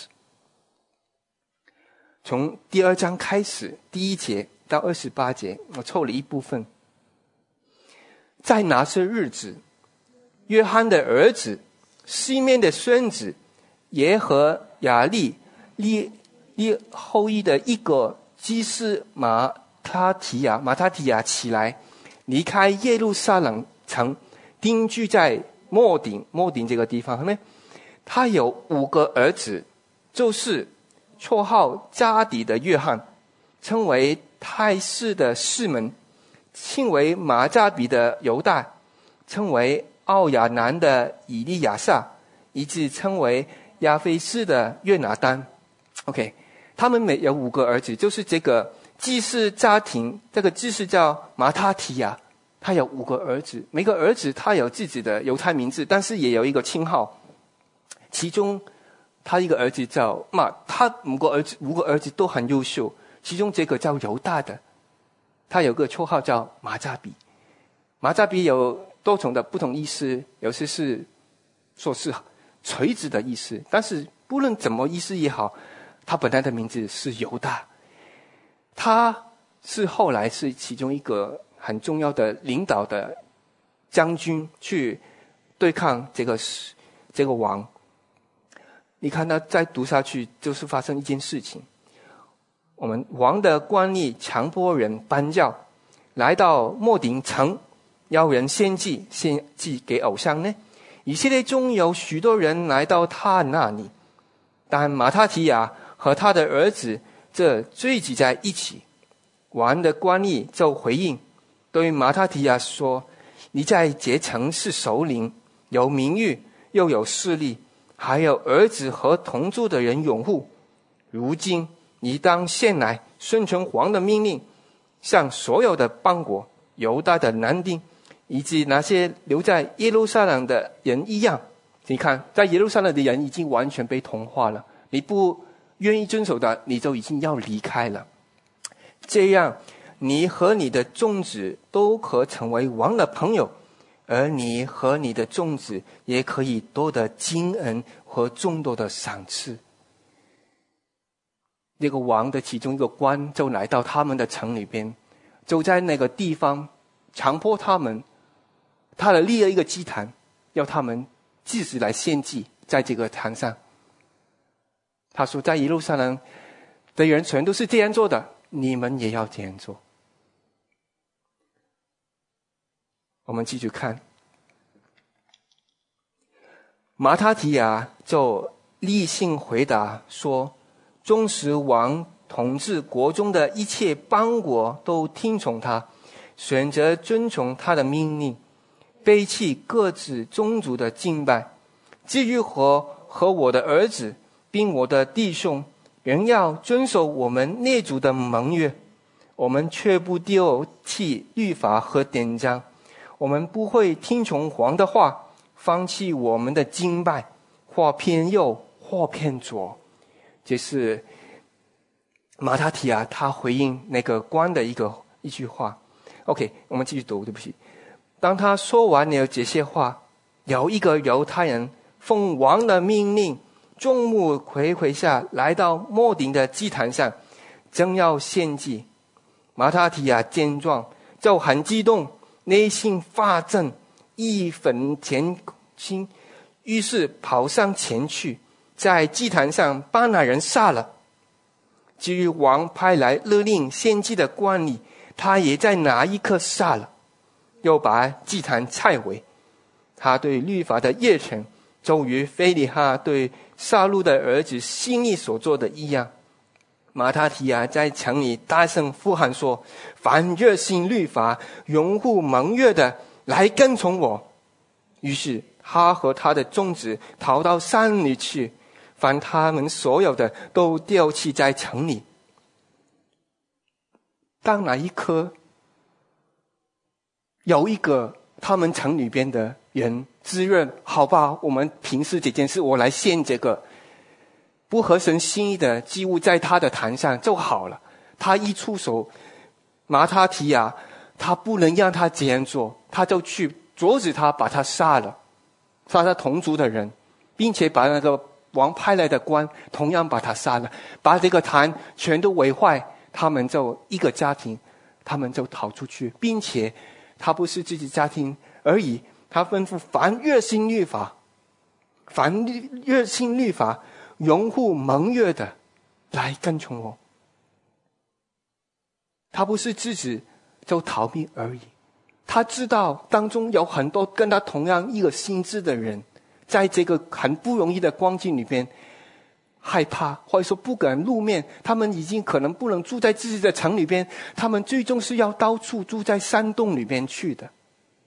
从第二章开始，第一节到二十八节，我凑了一部分。在那些日子，约翰的儿子西面的孙子耶和雅利利利后裔的一个祭司马他提亚马他提亚起来，离开耶路撒冷城，定居在末顶末顶这个地方呢。他有五个儿子，就是绰号加底的约翰，称为太师的士门，称为马加比的犹大，称为奥亚南的以利亚撒，以致称为亚非斯的约拿单。 OK， 他们每有五个儿子，就是这个祭司家庭，这个祭司叫马他提亚，他有五个儿子，每个儿子他有自己的犹太名字，但是也有一个称号。其中他一个儿子叫马，他五个儿子五个儿子都很优秀，其中这个叫犹大的，他有个绰号叫马加比。马加比有多重的不同意思，有些是说是锤子的意思，但是不论怎么意思也好，他本来的名字是犹大。他是后来是其中一个很重要的领导的将军，去对抗这个这个王。你看他再读下去，就是发生一件事情，我们王的官吏强迫人颁教，来到末顶城，要人献祭，献祭给偶像呢。以色列中有许多人来到他那里，但马他提亚和他的儿子这聚集在一起。王的官吏就回应，对马他提亚说：你在这城是首领，有名誉，又有势力，还有儿子和同住的人拥护。如今你当现来顺从王的命令，像所有的邦国犹大的男丁以及那些留在耶路撒冷的人一样。你看，在耶路撒冷的人已经完全被同化了，你不愿意遵守的，你就已经要离开了。这样你和你的众子都可成为王的朋友，而你和你的众子也可以多得金恩和众多的赏赐。那个王的其中一个官就来到他们的城里边，就在那个地方强迫他们，他的立了一个祭坛，要他们祭司来献祭在这个坛上。他说，在耶路撒冷的人全都是这样做的，你们也要这样做。 我们继续看，马他提亚就立信回答说：中时王统治国中的一切邦国都听从他，选择遵从他的命令，背弃各自宗族的敬拜。至于我和我的儿子并我的弟兄，仍要遵守我们列祖的盟约，我们却不丢弃律法和典章，我们不会听从王的话，放弃我们的敬拜，或偏右或偏左。这是马他提亚他回应那个官的一个一句话。 OK， 我们继续读，对不起。当他说完了这些话，有一个犹太人奉王的命令，众目睽睽下来到末顶的祭坛上，正要献祭。马他提亚见状就很激动，内心发震，义愤填膺，于是跑上前去，在祭坛上把那人杀了。至于王派来勒令献祭的官吏，他也在那一刻杀了，又把祭坛拆毁。他对律法的热忱，就与腓利哈对杀戮的儿子心里所做的一样。马他提亚在城里大声呼喊说：凡热心律法、拥护盟约的，来跟从我。于是他和他的众子逃到山里去，凡他们所有的都丢弃在城里。当那一刻，有一个他们城里边的人自认，好吧，我们平时这件事我来献这个不合神心意的祭物在他的坛上就好了。他一出手，马他提亚他不能让他这样做，他就去阻止他，把他杀了，杀他同族的人，并且把那个王派来的官同样把他杀了，把这个坛全都毁坏。他们就一个家庭，他们就逃出去，并且他不是自己家庭而已，他吩咐凡热心律法、凡热心律法、拥护盟约的，来跟从我。他不是自己就逃避而已，他知道当中有很多跟他同样一个心智的人，在这个很不容易的光景里边害怕，或者说不敢露面，他们已经可能不能住在自己的城里边，他们最终是要到处住在山洞里边去的。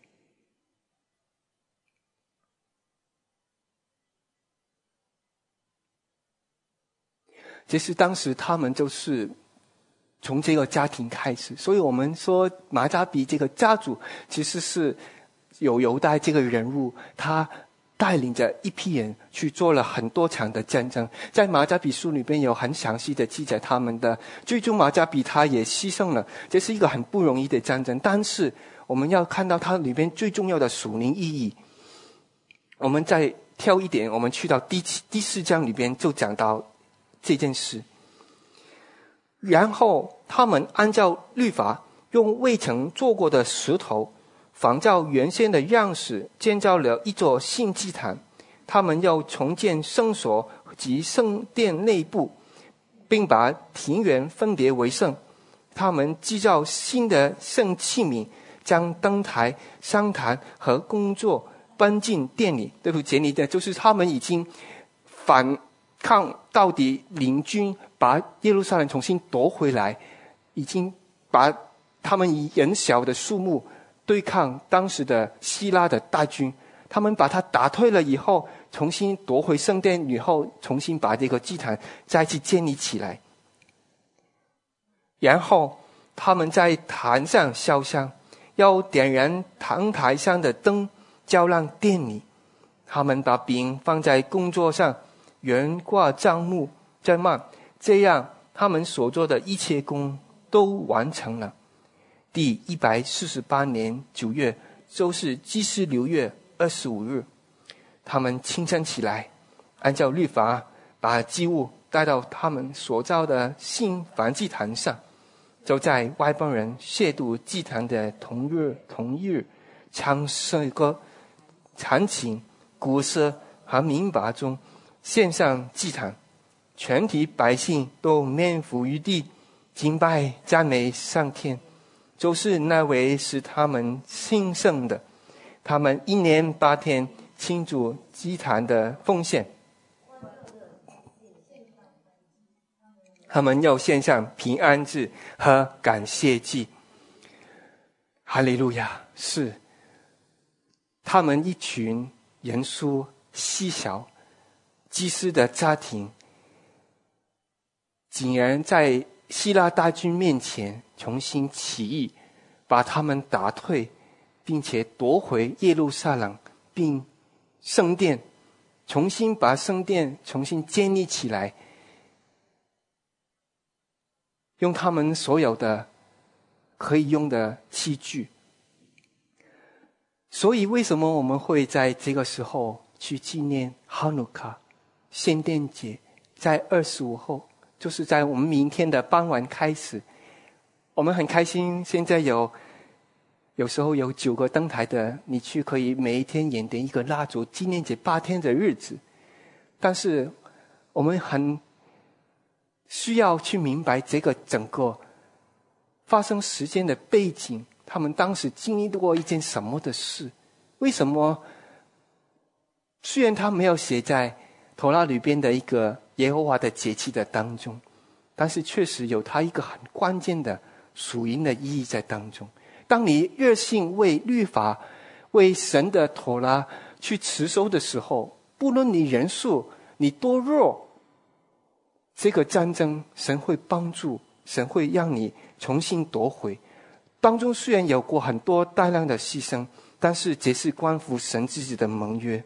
这是当时他们就是从这个家庭开始，所以我们说马加比这个家族其实是有犹大这个人物，他带领着一批人去做了很多场的战争，在马加比书里边有很详细的记载他们的，最终马加比他也牺牲了，这是一个很不容易的战争。但是我们要看到它里边最重要的属灵意义。我们再跳一点，我们去到第七第四章里边就讲到这件事。然后他们按照律法，用未曾做过的石头仿照原先的样式建造了一座新祭坛，他们要重建圣所及圣殿内部，并把庭园分别为圣。他们制造新的圣器皿，将灯台、香坛和工作搬进殿里。对不起，你的就是他们已经反抗到底领军把耶路撒冷重新夺回来，已经把他们以人小的数目对抗当时的希腊的大军，他们把他打退了以后，重新夺回圣殿以后，重新把这个祭坛再次建立起来。然后他们在坛上烧香，要点燃坛台上的灯，照亮殿里。他们把饼放在供桌上，悬挂帐幕帐幔，这样他们所做的一切工都完成了。第一百四十八年九月，就是祭司六月二十五日，他们清晨起来，按照律法把祭物带到他们所造的新燔祭坛上，就在外邦人亵渎祭坛的同日同日，唱诗歌、弹琴、鼓瑟和民拔中献上祭坛，全体百姓都面伏于地，敬拜赞美上天，就是那位使他们兴盛的， 他们一年八天庆祝祭坛的奉献，他们要献上平安祭和感谢祭。哈利路亚！是他们一群人数稀少祭司的家庭，竟然在希腊大军面前重新起义，把他们打退，并且夺回耶路撒冷，并圣殿重新把圣殿重新建立起来，用他们所有的可以用的器具。所以为什么我们会在这个时候去纪念哈努卡献殿节，在二十五号，就是在我们明天的傍晚开始。我们很开心，现在有有时候有九个灯台的，你去可以每一天点点一个蜡烛，纪念节八天的日子。但是我们很需要去明白这个整个发生时间的背景，他们当时经历过一件什么的事？为什么虽然他没有写在头拉里边的一个耶和华的节期的当中，但是确实有他一个很关键的属灵的意义在当中。当你热心为律法、为神的头拉去持守的时候，不论你人数你多弱，这个战争神会帮助，神会让你重新夺回。当中虽然有过很多大量的牺牲，但是这是关乎神自己的盟约。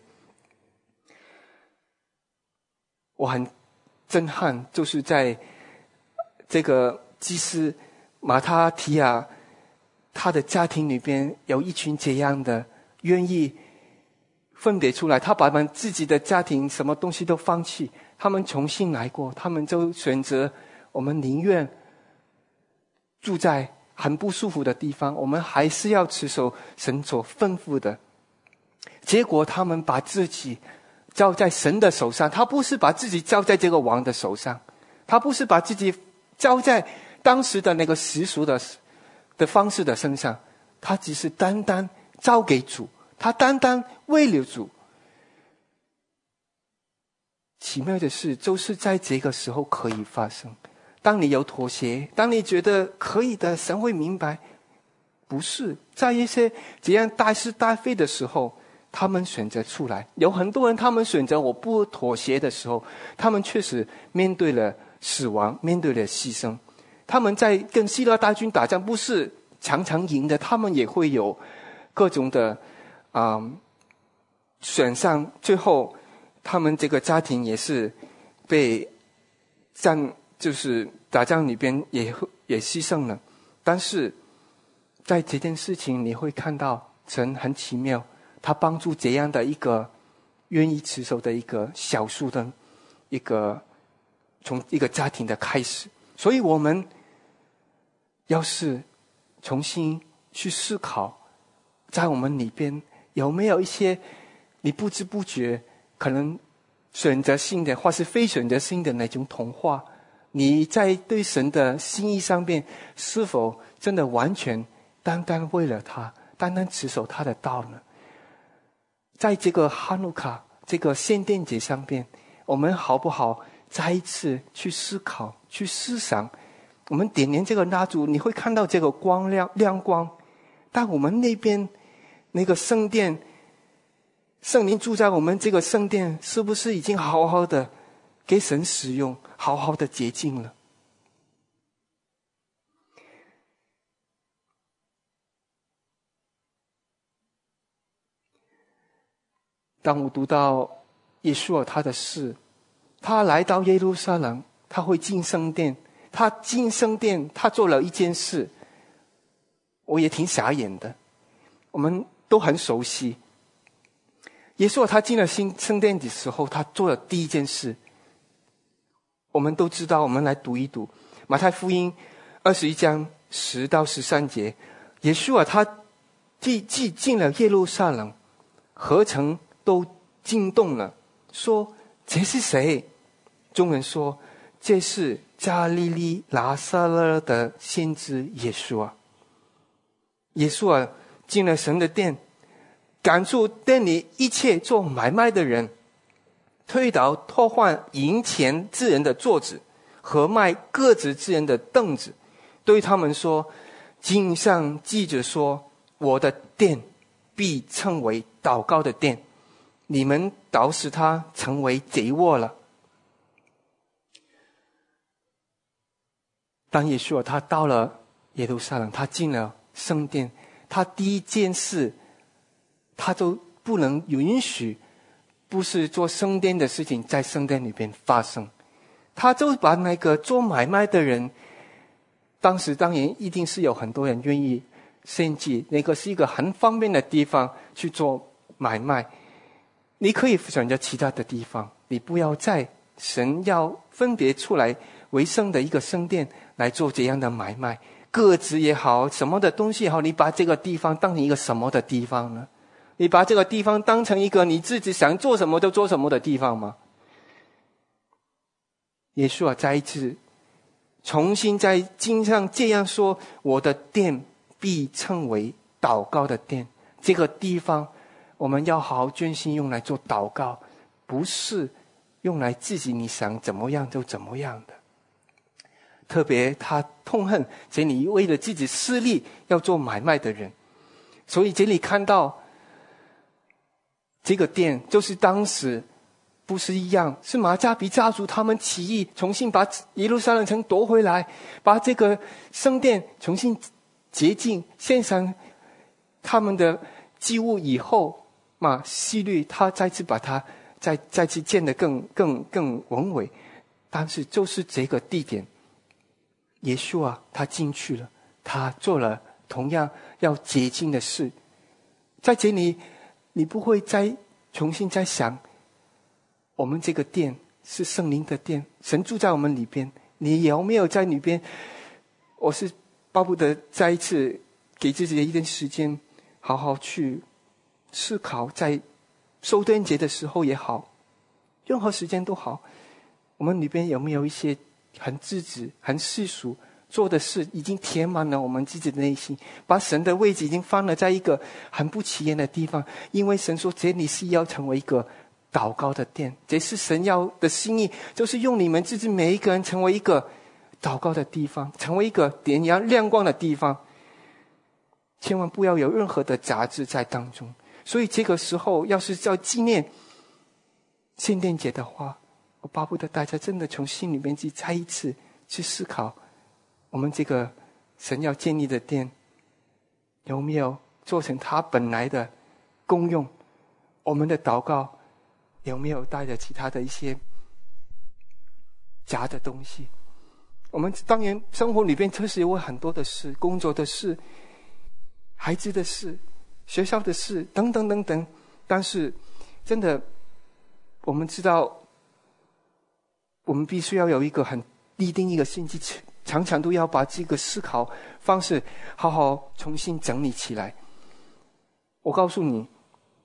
我很震撼，就是在这个祭司马他提亚他的家庭里边，有一群这样的愿意分别出来，他把他们自己的家庭什么东西都放弃，他们重新来过，他们就选择我们宁愿住在很不舒服的地方，我们还是要持守神所吩咐的。结果他们把自己交在神的手上，他不是把自己交在这个王的手上，他不是把自己交在当时的那个习俗的的方式的身上，他只是单单交给主，他单单为了主。奇妙的事就是在这个时候可以发生。当你有妥协，当你觉得可以的，神会明白，不是在一些这样大是大非的时候，他们选择出来。有很多人他们选择我不妥协的时候，他们确实面对了死亡，面对了牺牲。他们在跟希腊大军打仗，不是常常赢的，他们也会有各种的啊、嗯、选上，最后他们这个家庭也是被战就是打仗里边也也牺牲了。但是在这件事情你会看到神很奇妙，他帮助这样的一个愿意持守的一个小数的一个从一个家庭的开始。所以我们要是重新去思考，在我们里边有没有一些你不知不觉可能选择性的或是非选择性的那种同化，你在对神的心意上面是否真的完全单单为了他，单单持守他的道呢？在这个哈努卡这个献殿节上面，我们好不好再一次去思考，去思想。我们点燃这个蜡烛，你会看到这个光亮亮光，但我们那边那个圣殿，圣灵住在我们这个圣殿，是不是已经好好的给神使用，好好的洁净了？当我读到耶稣他的事，他来到耶路撒冷，他会进圣殿，他进圣殿，他做了一件事，我也挺傻眼的。我们都很熟悉，耶稣他进了新圣殿的时候，他做了第一件事，我们都知道。我们来读一读马太福音二十一章十到十三节。耶稣啊，他既既进了耶路撒冷，何曾都惊动了，说这是谁？众人说这是加利利拿撒勒的先知耶稣啊。耶稣啊进了神的殿， 赶出店里一切做买卖的人，推倒拖换银钱之人的桌子和卖鸽子之人的凳子，对他们说，经上记着说，我的殿必称为祷告的殿，你们倒使它成为贼窝了。当耶稣他到了耶路撒冷，他进了圣殿，他第一件事，他都不能允许不是做圣殿的事情在圣殿里边发生。他就把那个做买卖的人，当时当然一定是有很多人愿意献祭，那个是一个很方便的地方去做买卖。你可以选择其他的地方，你不要在神要分别出来为圣的一个圣殿来做这样的买卖。鸽子也好，什么的东西也好，你把这个地方当成一个什么的地方呢？你把这个地方当成一个你自己想做什么就做什么的地方吗？耶稣啊，再一次重新在经上这样说，我的殿必称为祷告的殿。这个地方我们要好好专心用来做祷告，不是用来自己你想怎么样就怎么样的。特别他痛恨这里为了自己私利要做买卖的人，所以这里看到这个殿就是当时不是一样，是马加比家族他们起义，重新把耶路撒冷城夺回来，把这个圣殿重新洁净，献上他们的祭物以后嘛，希律他再次把它再再次建得更更更宏伟。但是就是这个地点，耶稣啊，他进去了，他做了同样要洁净的事。在这里你不会再重新再想我们这个殿是圣灵的殿，神住在我们里边，你有没有在里边？我是巴不得再一次给自己的一点时间，好好去思考，在受端节的时候也好，任何时间都好，我们里边有没有一些很自知很世俗做的事，已经填满了我们自己的内心，把神的位置已经放了在一个很不起眼的地方。因为神说这里是要成为一个祷告的殿，这是神要的心意，就是用你们自己每一个人成为一个祷告的地方，成为一个点燃亮光的地方，千万不要有任何的杂质在当中。所以这个时候要是要纪念献殿节的话，我巴不得大家真的从心里面去再一次去思考，我们这个神要建立的殿有没有做成它本来的功用，我们的祷告有没有带着其他的一些假的东西。我们当然生活里边确实有很多的事，工作的事，孩子的事，学校的事等等等等，但是真的我们知道我们必须要有一个很立定一个心机，常常都要把这个思考方式好好重新整理起来。我告诉你，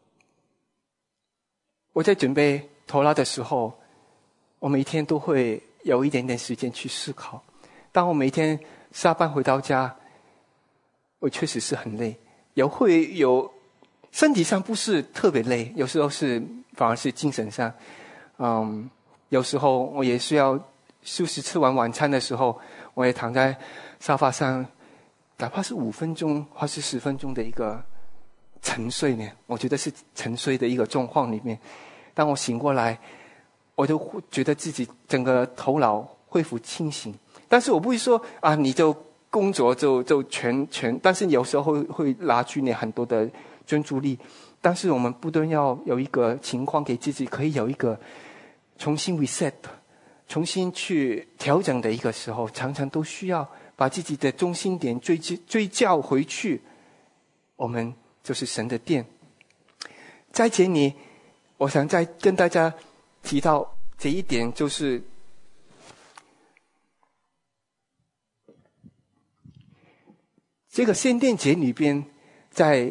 我在准备托拉的时候，我每天都会有一点点时间去思考。当我每天下班回到家，我确实是很累，也会有身体上不是特别累，有时候是反而是精神上，嗯，有时候我也需要休息，吃完晚餐的时候，我也躺在沙发上，哪怕是五分钟或是十分钟的一个沉睡呢，我觉得是沉睡的一个状况里面。当我醒过来，我就觉得自己整个头脑恢复清醒。但是我不会说啊，你就工作就就全全，但是有时候会会拉去你很多的专注力。但是我们不断要有一个情况给自己可以有一个重新 reset， 重新去调整的一个时候，常常都需要把自己的中心点追追叫回去。我们就是神的殿。在这里我想再跟大家提到这一点，就是这个献殿节里边，在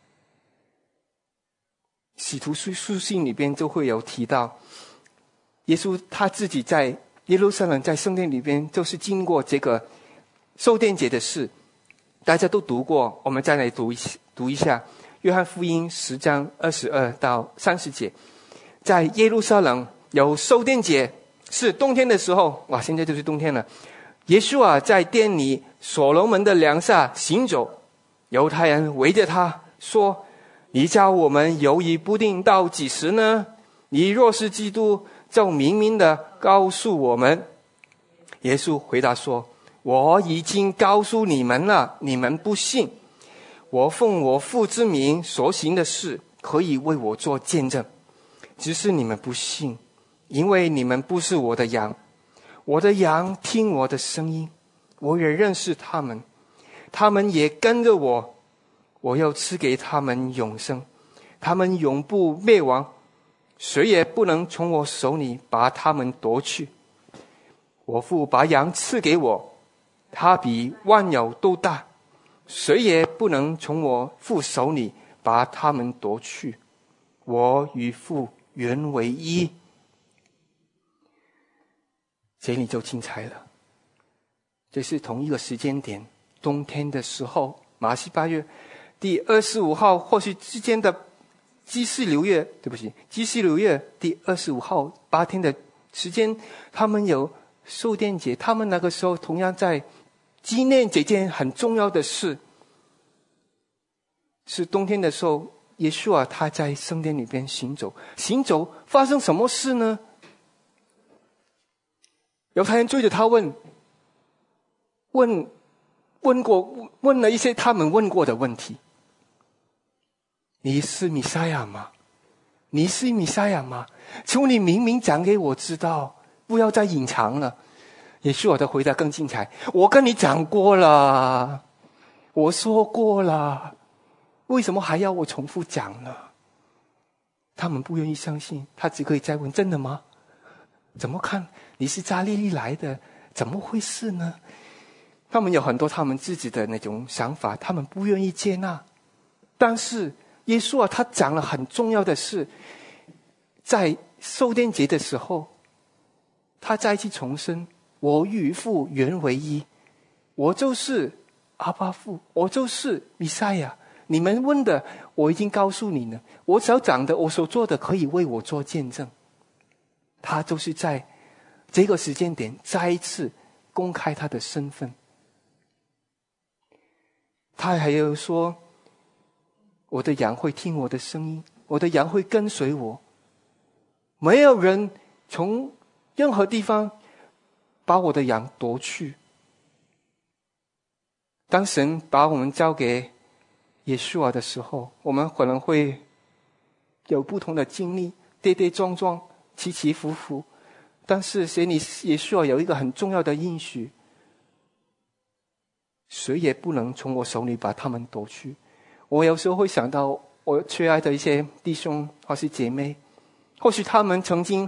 使徒书信里边就会有提到，耶稣他自己在耶路撒冷在圣殿里边就是经过这个受殿节的事，大家都读过，我们再来读一读一下。 约翰福音十章二十二到三十节，在耶路撒冷有受殿节，是冬天的时候，哇，现在就是冬天了。耶稣啊，在殿里所罗门的梁下行走，犹太人围着他说：“你叫我们犹豫不定到几时呢？你若是基督，就明明的告诉我们。”耶稣回答说：“我已经告诉你们了，你们不信。我奉我父之名所行的事，可以为我做见证，只是你们不信，因为你们不是我的羊。我的羊听我的声音，我也认识他们，他们也跟着我。我又赐给他们永生，他们永不灭亡，谁也不能从我手里把他们夺去。我父把羊赐给我，他比万有都大，谁也不能从我父手里把他们夺去。我与父原为一。”这里就精彩了。这是同一个时间点，冬天的时候，马西八月第二十五号，或许之间的基西流月，对不起，基西流月第二十五号八天的时间，他们有受殿节，他们那个时候同样在纪念这件很重要的事。是冬天的时候，耶稣啊，他在圣殿里边行走，行走发生什么事呢？犹太人追着他问，问问过问了一些他们问过的问题。你是弥赛亚吗？你是弥赛亚吗？求你明明讲给我知道，不要再隐藏了。耶稣的回答更精彩，我跟你讲过了，我说过了，为什么还要我重复讲呢？他们不愿意相信，他只可以再问，真的吗？怎么看？你是加利利来的，怎么回事呢？他们有很多他们自己的那种想法，他们不愿意接纳。但是耶稣啊，他讲了很重要的事，在受殿节的时候，他再一次重申，我与父原为一，我就是阿爸父，我就是弥赛亚。你们问的我已经告诉你了，我所讲的，我所做的可以为我做见证。他就是在这个时间点再一次公开他的身份。他还有说，我的羊会听我的声音，我的羊会跟随我，没有人从任何地方把我的羊夺去。当神把我们交给耶稣的时候，我们可能会有不同的经历，跌跌撞撞，起起伏伏，但是神你耶稣有一个很重要的应许，谁也不能从我手里把他们夺去。我有时候会想到我亲爱的一些弟兄或是姐妹，或许他们曾经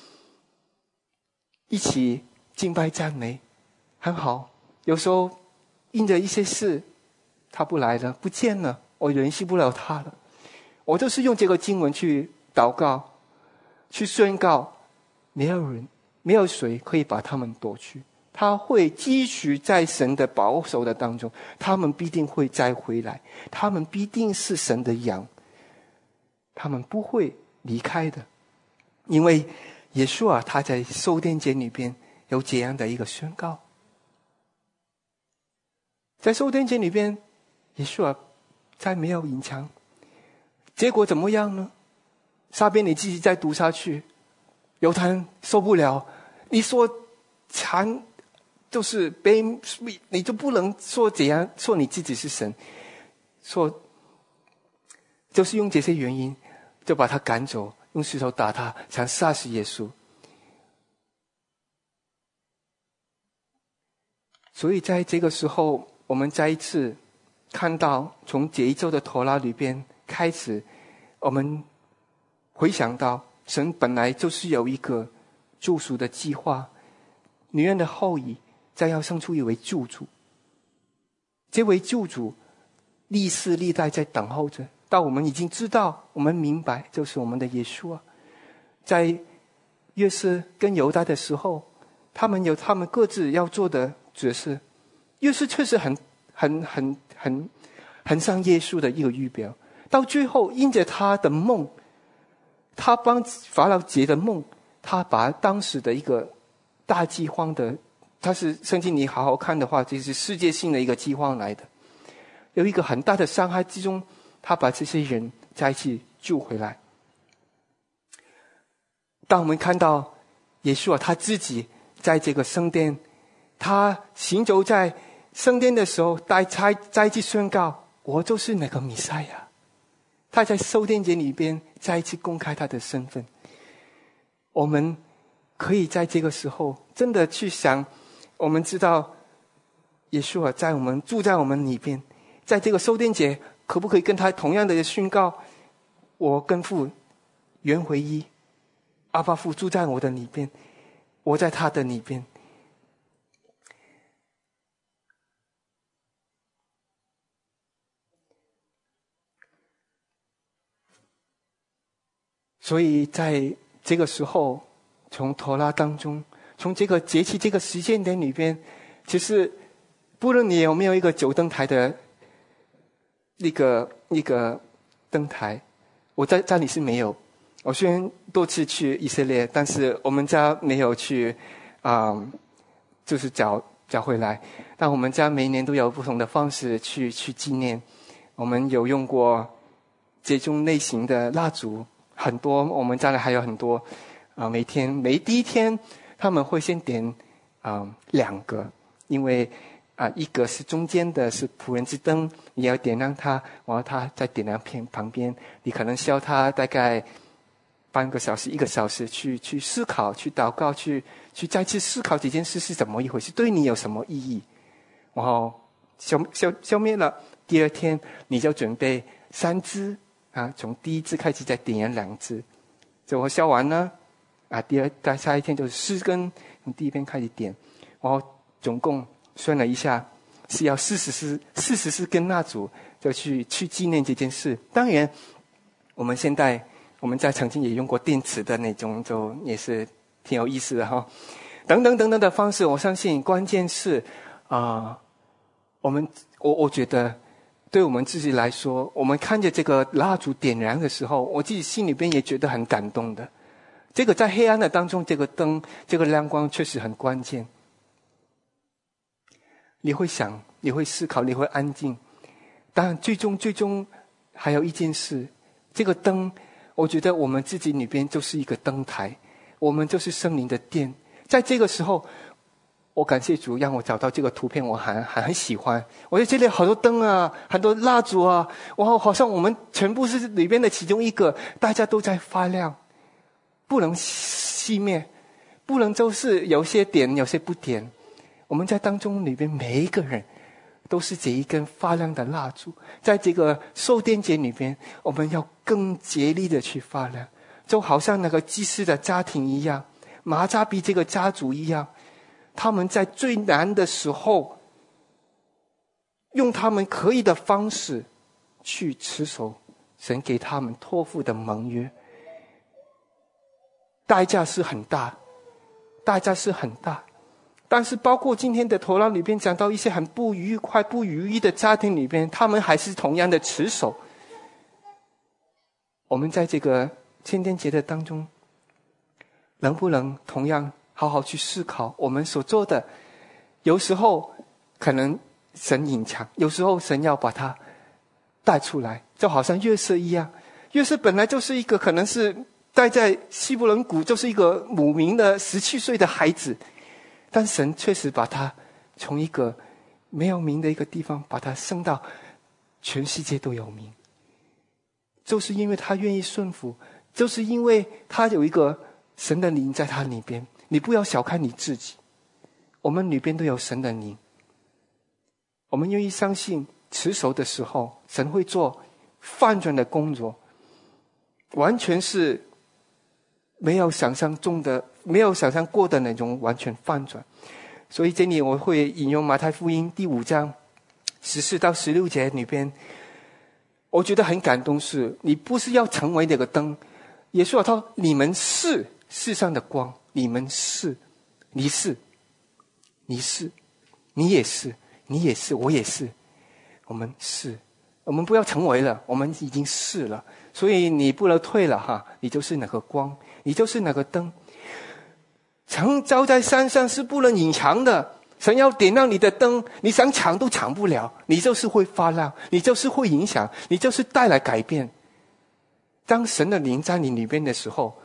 一起敬拜赞美很好，有时候因着一些事他不来了，不见了，我联系不了他了，我就是用这个经文去祷告，去宣告，没有人没有谁可以把他们夺去，他会继续在神的保守的当中，他们必定会再回来，他们必定是神的羊，他们不会离开的。因为耶稣啊，他在受殿节里边有这样的一个宣告，在受殿节里边，耶稣啊再没有隐藏，结果怎么样呢？下边你继续再读下去，犹太人受不了，你说强就是卑，你就不能说怎样说你自己是神，说就是用这些原因就把他赶走，用石头打他，想杀死耶稣。所以在这个时候，我们再一次看到从这一周的托拉里边开始，我们回想到神本来就是有一个救赎的计划，女人的后裔将要生出一位救主，这位救主历世历代在等候着，到我们已经知道，我们明白，就是我们的耶稣啊。在约瑟跟犹大的时候，他们有他们各自要做的角色，约瑟确实很很很很很像耶稣的一个预表， 到最后因着他的梦，他帮法老解的梦，他把当时的一个大饥荒的，他是圣经你好好看的话，这是世界性的一个饥荒来的，有一个很大的伤害之中，他把这些人在一起救回来。当我们看到耶稣他自己在这个圣殿，他行走在圣殿的时候，再再一次宣告我就是那个弥赛亚，他在受殿节里边再一次公开他的身份。我们可以在这个时候真的去想，我们知道耶稣啊，在我们住在我们里边，在这个受殿节可不可以跟他同样的宣告，我跟父原为一，阿爸父住在我的里边，我在他的里边。所以在这个时候，从陀拉当中，从这个节气这个时间点里边，其实不论你有没有一个九灯台的那个那个灯台，我在家里是没有。我虽然多次去以色列，但是我们家没有去啊、嗯，就是找找回来。但我们家每一年都有不同的方式去去纪念。我们有用过这种类型的蜡烛，很多，我们家里还有很多啊、呃。每天每第一天他们会先点啊、呃、两个，因为啊、呃、一个是中间的是仆人之灯，你要点亮它，然后它再点亮片旁边，你可能需要它大概半个小时一个小时去去思考，去祷告，去去再次思考这件事是怎么一回事，对你有什么意义，然后消消消灭了。第二天你就准备三支啊，从第一支开始再点燃两支，就我烧完了啊，第二再下一天就是四根，从第一边开始点，然后总共算了一下是要四十四四十四根蜡烛，就去去纪念这件事。当然我们现在我们在曾经也用过电池的那种，就也是挺有意思的哈，等等等等的方式。我相信关键是啊、呃，我们我我觉得对我们自己来说，我们看着这个蜡烛点燃的时候，我自己心里边也觉得很感动的。这个在黑暗的当中，这个灯这个亮光确实很关键。你会想，你会思考，你会安静。当然最终最终还有一件事，这个灯我觉得我们自己里边就是一个灯台，我们就是圣灵的殿。在这个时候，我感谢主让我找到这个图片，我还还很喜欢。我觉得这里好多灯啊，很多蜡烛啊，然后好像我们全部是里边的其中一个，大家都在发亮，不能熄灭，不能就是有些点有些不点。我们在当中里边每一个人都是这一根发亮的蜡烛，在这个受殿节里边，我们要更竭力的去发亮，就好像那个祭司的家庭一样，马加比这个家族一样，他们在最难的时候用他们可以的方式去持守神给他们托付的盟约。代价是很大，代价是很大，但是包括今天的头脑里边讲到一些很不愉快不如意的家庭里边，他们还是同样的持守。我们在这个千天节的当中，能不能同样好好去思考我们所做的？有时候可能神隐藏，有时候神要把它带出来，就好像约瑟一样。约瑟本来就是一个可能是待在希伯伦谷，就是一个母名的十七岁的孩子，但神确实把他从一个没有名的一个地方，把他升到全世界都有名，就是因为他愿意顺服，就是因为他有一个神的灵在他里边。你不要小看你自己，我们里边都有神的灵。我们愿意相信持守的时候，神会做翻转的工作，完全是没有想象中的，没有想象过的那种完全翻转。所以这里我会引用马太福音第五章十四到十六节里边，我觉得很感动是，你不是要成为那个灯，耶稣说你们是世上的光，你们是，你是，你是，你也是，你也是，我也是，我们是， 我们不要成为了，我们已经是了。所以你不能退了哈，你就是那个光，你就是那个灯。城照在山上是不能隐藏的，神要点亮你的灯，你想抢都抢不了，你就是会发亮，你就是会影响，你就是带来改变。当神的灵在你里边的时候，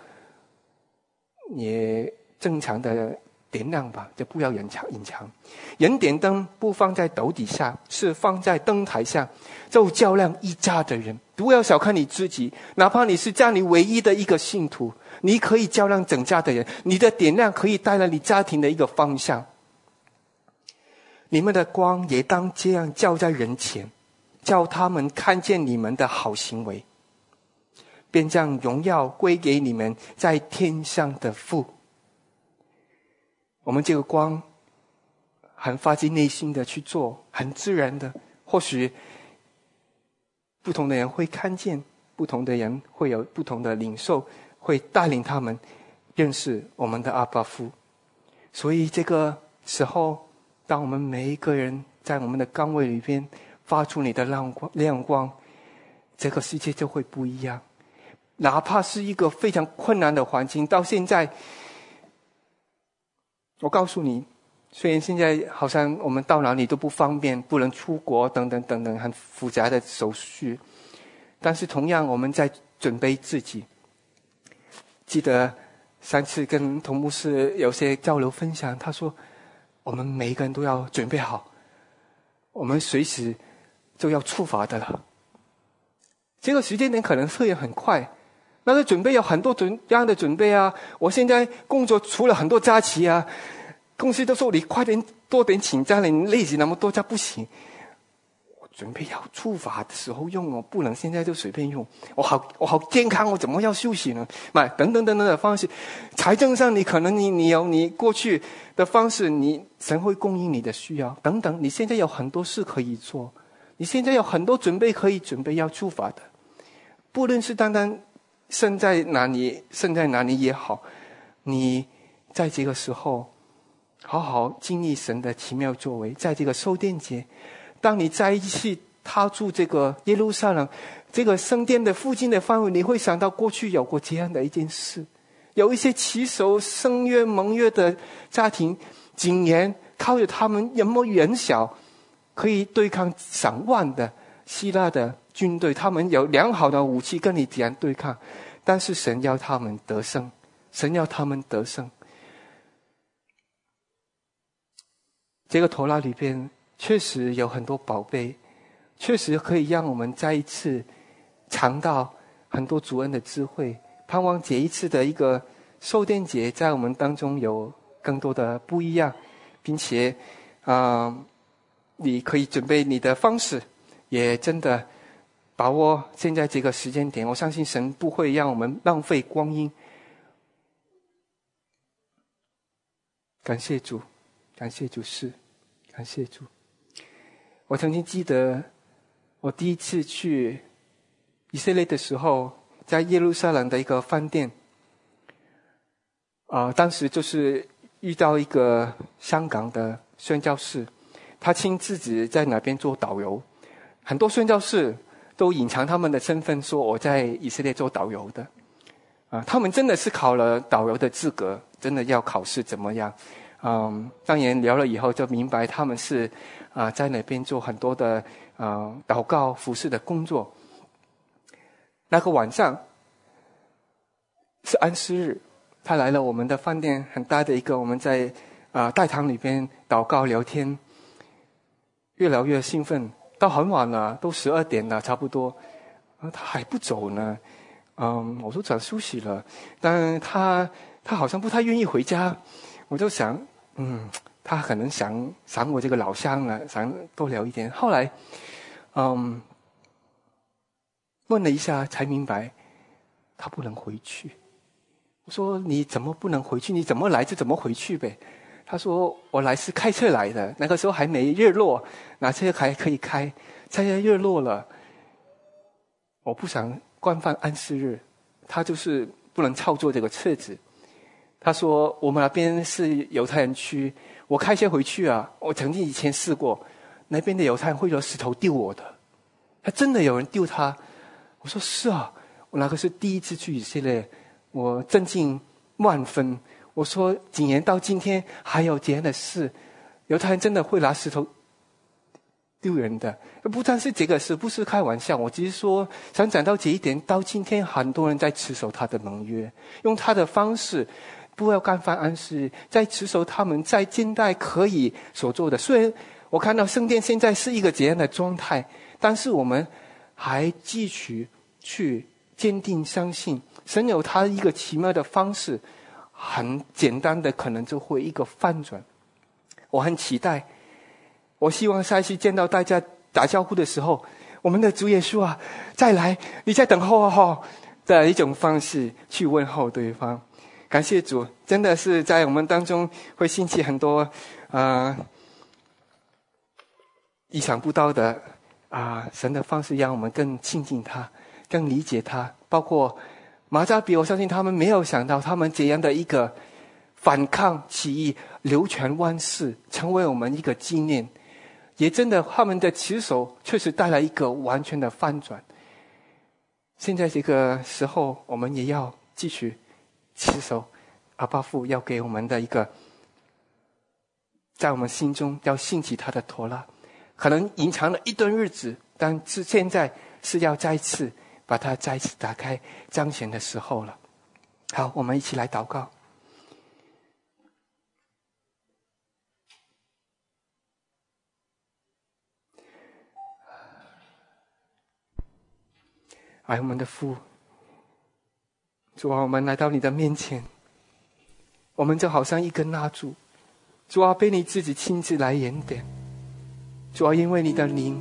也正常的点亮吧，就不要隐藏隐藏。人点灯不放在斗底下，是放在灯台下，就照亮一家的人。不要小看你自己，哪怕你是家里唯一的一个信徒，你可以照亮整家的人，你的点亮可以带来你家庭的一个方向。你们的光也当这样照在人前，叫他们看见你们的好行为，便将荣耀归给你们在天上的父。我们这个光很发自内心的去做，很自然的，或许不同的人会看见，不同的人会有不同的领受，会带领他们认识我们的阿爸父。所以这个时候，当我们每一个人在我们的岗位里边发出你的亮光，亮光，这个世界就会不一样。哪怕是一个非常困难的环境，到现在我告诉你，虽然现在好像我们到哪里都不方便，不能出国等等等等很复杂的手续，但是同样我们在准备自己。记得上次跟童牧师有些交流分享，他说我们每一个人都要准备好，我们随时就要出发的了。这个时间点可能会很快，那个准备有很多准样的准备啊！我现在工作除了很多假期啊，公司都说你快点多点请假了，你累积那么多假不行。我准备要出发的时候用哦，不能现在就随便用。我好我好健康，我怎么要休息呢？买等等等等的方式，财政上你可能你你有你过去的方式，你神会供应你的需要等等。你现在有很多事可以做，你现在有很多准备可以准备要出发的，不论是单单身在哪里，身在哪里也好，你在这个时候好好经历神的奇妙作为。在这个受殿节，当你再一次踏入这个耶路撒冷这个圣殿的附近的范围，你会想到过去有过这样的一件事，有一些旗手声乐盟乐的家庭，竟然靠着他们人么远小，可以对抗上万的希腊的军队，他们有良好的武器跟你这样对抗，但是神要他们得胜，神要他们得胜。这个头拉里边确实有很多宝贝，确实可以让我们再一次尝到很多主恩的智慧。盼望这一次的一个受殿节在我们当中有更多的不一样，并且啊、呃，你可以准备你的方式，也真的把握现在这个时间点。我相信神不会让我们浪费光阴。感谢主，感谢主是，感谢主。我曾经记得我第一次去以色列的时候，在耶路撒冷的一个饭店啊、呃，当时就是遇到一个香港的宣教士，他亲自己在那边做导游。很多宣教士都隐藏他们的身份，说我在以色列做导游的啊、呃，他们真的是考了导游的资格，真的要考试怎么样？嗯，当然聊了以后就明白他们是啊、呃、在那边做很多的啊、呃、祷告服事的工作。那个晚上是安息日，他来了我们的饭店，很大的一个，我们在啊、呃、大堂里边祷告聊天，越聊越兴奋，到很晚了，都十二点了差不多，啊他还不走呢。嗯，我都想休息了，但他他好像不太愿意回家，我就想。嗯，他可能想想我这个老乡了，想多聊一点。后来，嗯，问了一下才明白，他不能回去。我说你怎么不能回去？你怎么来就怎么回去呗。他说我来是开车来的，那个时候还没日落，那车还可以开。现在日落了，我不想惯犯安息日，他就是不能操作这个车子。他说我们那边是犹太人区，我开车回去啊，我曾经以前试过，那边的犹太人会用石头丢我的， 还真的有人丢他。我说是啊，我那个是第一次去以色列，我震惊万分。我说几年到今天还有这样的事，犹太人真的会拿石头丢人的。不单是这个事，不是开玩笑，我只是说想讲到这一点。到今天很多人在持守他的盟约，用他的方式不要干犯安息日，在持守他们在近代可以所做的。虽然我看到圣殿现在是一个这样的状态，但是我们还继续去坚定相信神有他一个奇妙的方式，很简单的可能就会一个翻转。我很期待，我希望下一次见到大家打招呼的时候，我们的主耶稣啊，再来，你在等候啊，的一种方式去问候对方。感谢主，真的是在我们当中会兴起很多呃意想不到的啊、呃、神的方式，让我们更亲近他，更理解他。包括马加比，我相信他们没有想到，他们这样的一个反抗起义流传万世，成为我们一个纪念。也真的他们的持守确实带来一个完全的翻转。现在这个时候我们也要继续持守阿爸父要给我们的一个，在我们心中要兴起他的托拉。可能隐藏了一段日子，但是现在是要再次把它再次打开彰显的时候了。好，我们一起来祷告。爱我们的父，主啊，我们来到你的面前，我们就好像一根蜡烛，主啊，被你自己亲自来燃点。主啊，因为你的灵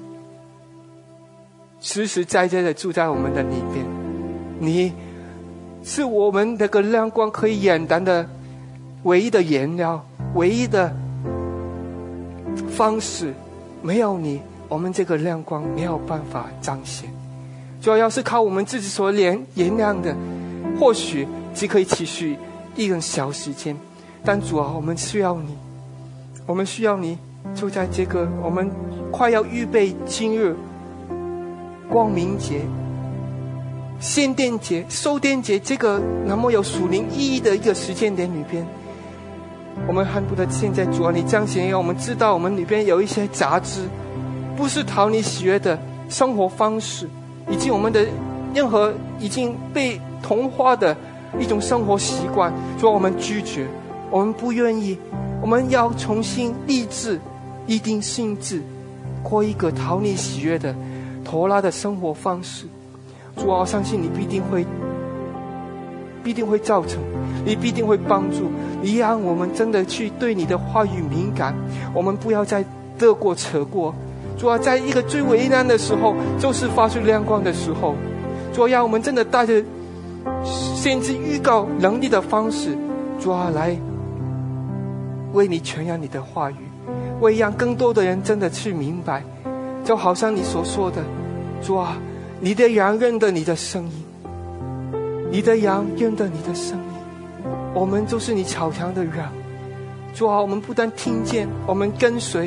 实实在在的住在我们的里边，你是我们那个亮光可以点燃的唯一的燃料，唯一的方式。没有你，我们这个亮光没有办法彰显。主要要是靠我们自己所燃燃亮的，或许只可以持续一个小时间，但主啊，我们需要你，我们需要你。就在这个我们快要预备今日光明节、献殿节、收殿节这个那么有属灵意义的一个时间点里边，我们恨不得现在主啊，你彰显让我们知道我们里边有一些杂质，不是讨你喜悦的生活方式，以及我们的任何已经被同化的一种生活习惯。主啊，我们拒绝，我们不愿意，我们要重新立志，一定性质过一个讨你喜悦的妥拉的生活方式。主啊，我相信你必定会必定会造成，你必定会帮助你，让我们真的去对你的话语敏感，我们不要再得过且过。主啊，在一个最为难的时候，就是发出亮光的时候。主啊，让我们真的带着先知预告能力的方式，主啊，来为你传扬你的话语，为让更多的人真的去明白。就好像你所说的，主啊，你的羊认得你的声音，你的羊认得你的声音，我们就是你草场的羊。主啊，我们不但听见，我们跟随。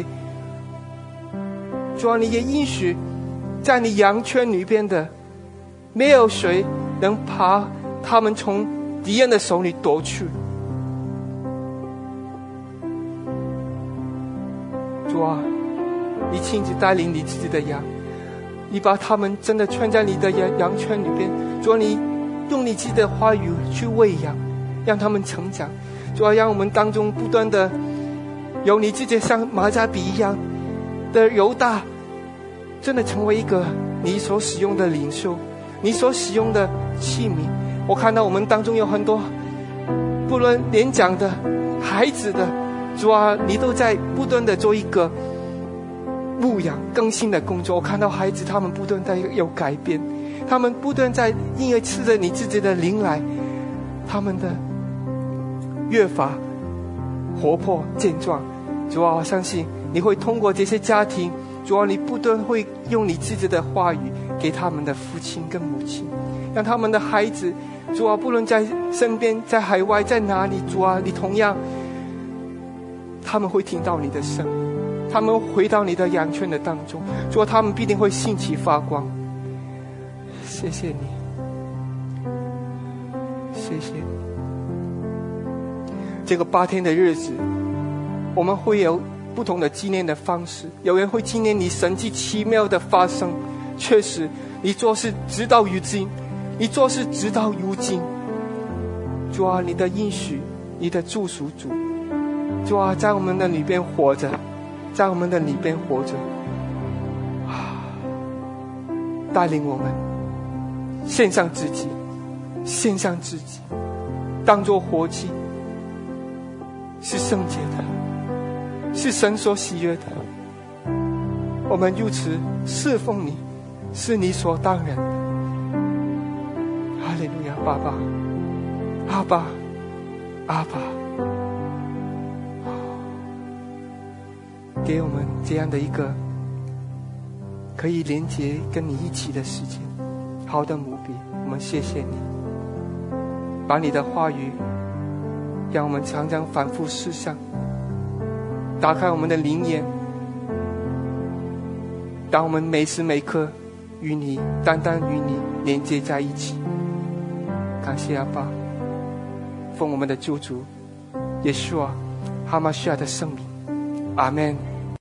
主啊，你也应许在你羊圈里边的，没有谁能把他们从敌人的手里夺去。主啊，你亲自带领你自己的羊，你把他们真的圈在你的羊羊圈里边。主啊，你用你自己的话语去喂养，让他们成长。主啊，让我们当中不断的有你自己像马加比一样的犹大，真的成为一个你所使用的领袖，你所使用的器皿。我看到我们当中有很多不论年长的孩子的，主啊，你都在不断的做一个牧养更新的工作。我看到孩子他们不断在有改变，他们不断在因为吃着你自己的灵来，他们的越发活泼健壮。主啊，我相信你会通过这些家庭，主啊，你不断会用你自己的话语给他们的父亲跟母亲，让他们的孩子，主啊，不论在身边在海外在哪里，主啊，你同样他们会听到你的声音，他他们回到你的羊圈的当中，主啊，他们必定会兴起发光。谢谢你，谢谢你。这个八天的日子，我们会有不同的纪念的方式，有人会纪念你神迹奇妙的发生，确实你做事直到如今，你做事直到如今。主啊，你的应许，你的救赎主，主啊，在我们的里边活着，在我们的里边活着啊，带领我们献上自己，献上自己，当作活祭，是圣洁的，是神所喜悦的。我们如此侍奉你，是理所当然的。哈利路亚，爸爸，阿爸，阿爸，给我们这样的一个可以连结跟你一起的时间，好的母笔，我们谢谢你，把你的话语让我们常常反复思想，打开我们的灵眼，当我们每时每刻与你单单与你连接在一起。感谢阿爸，奉我们的救主耶稣啊哈马西亚的圣名，阿们。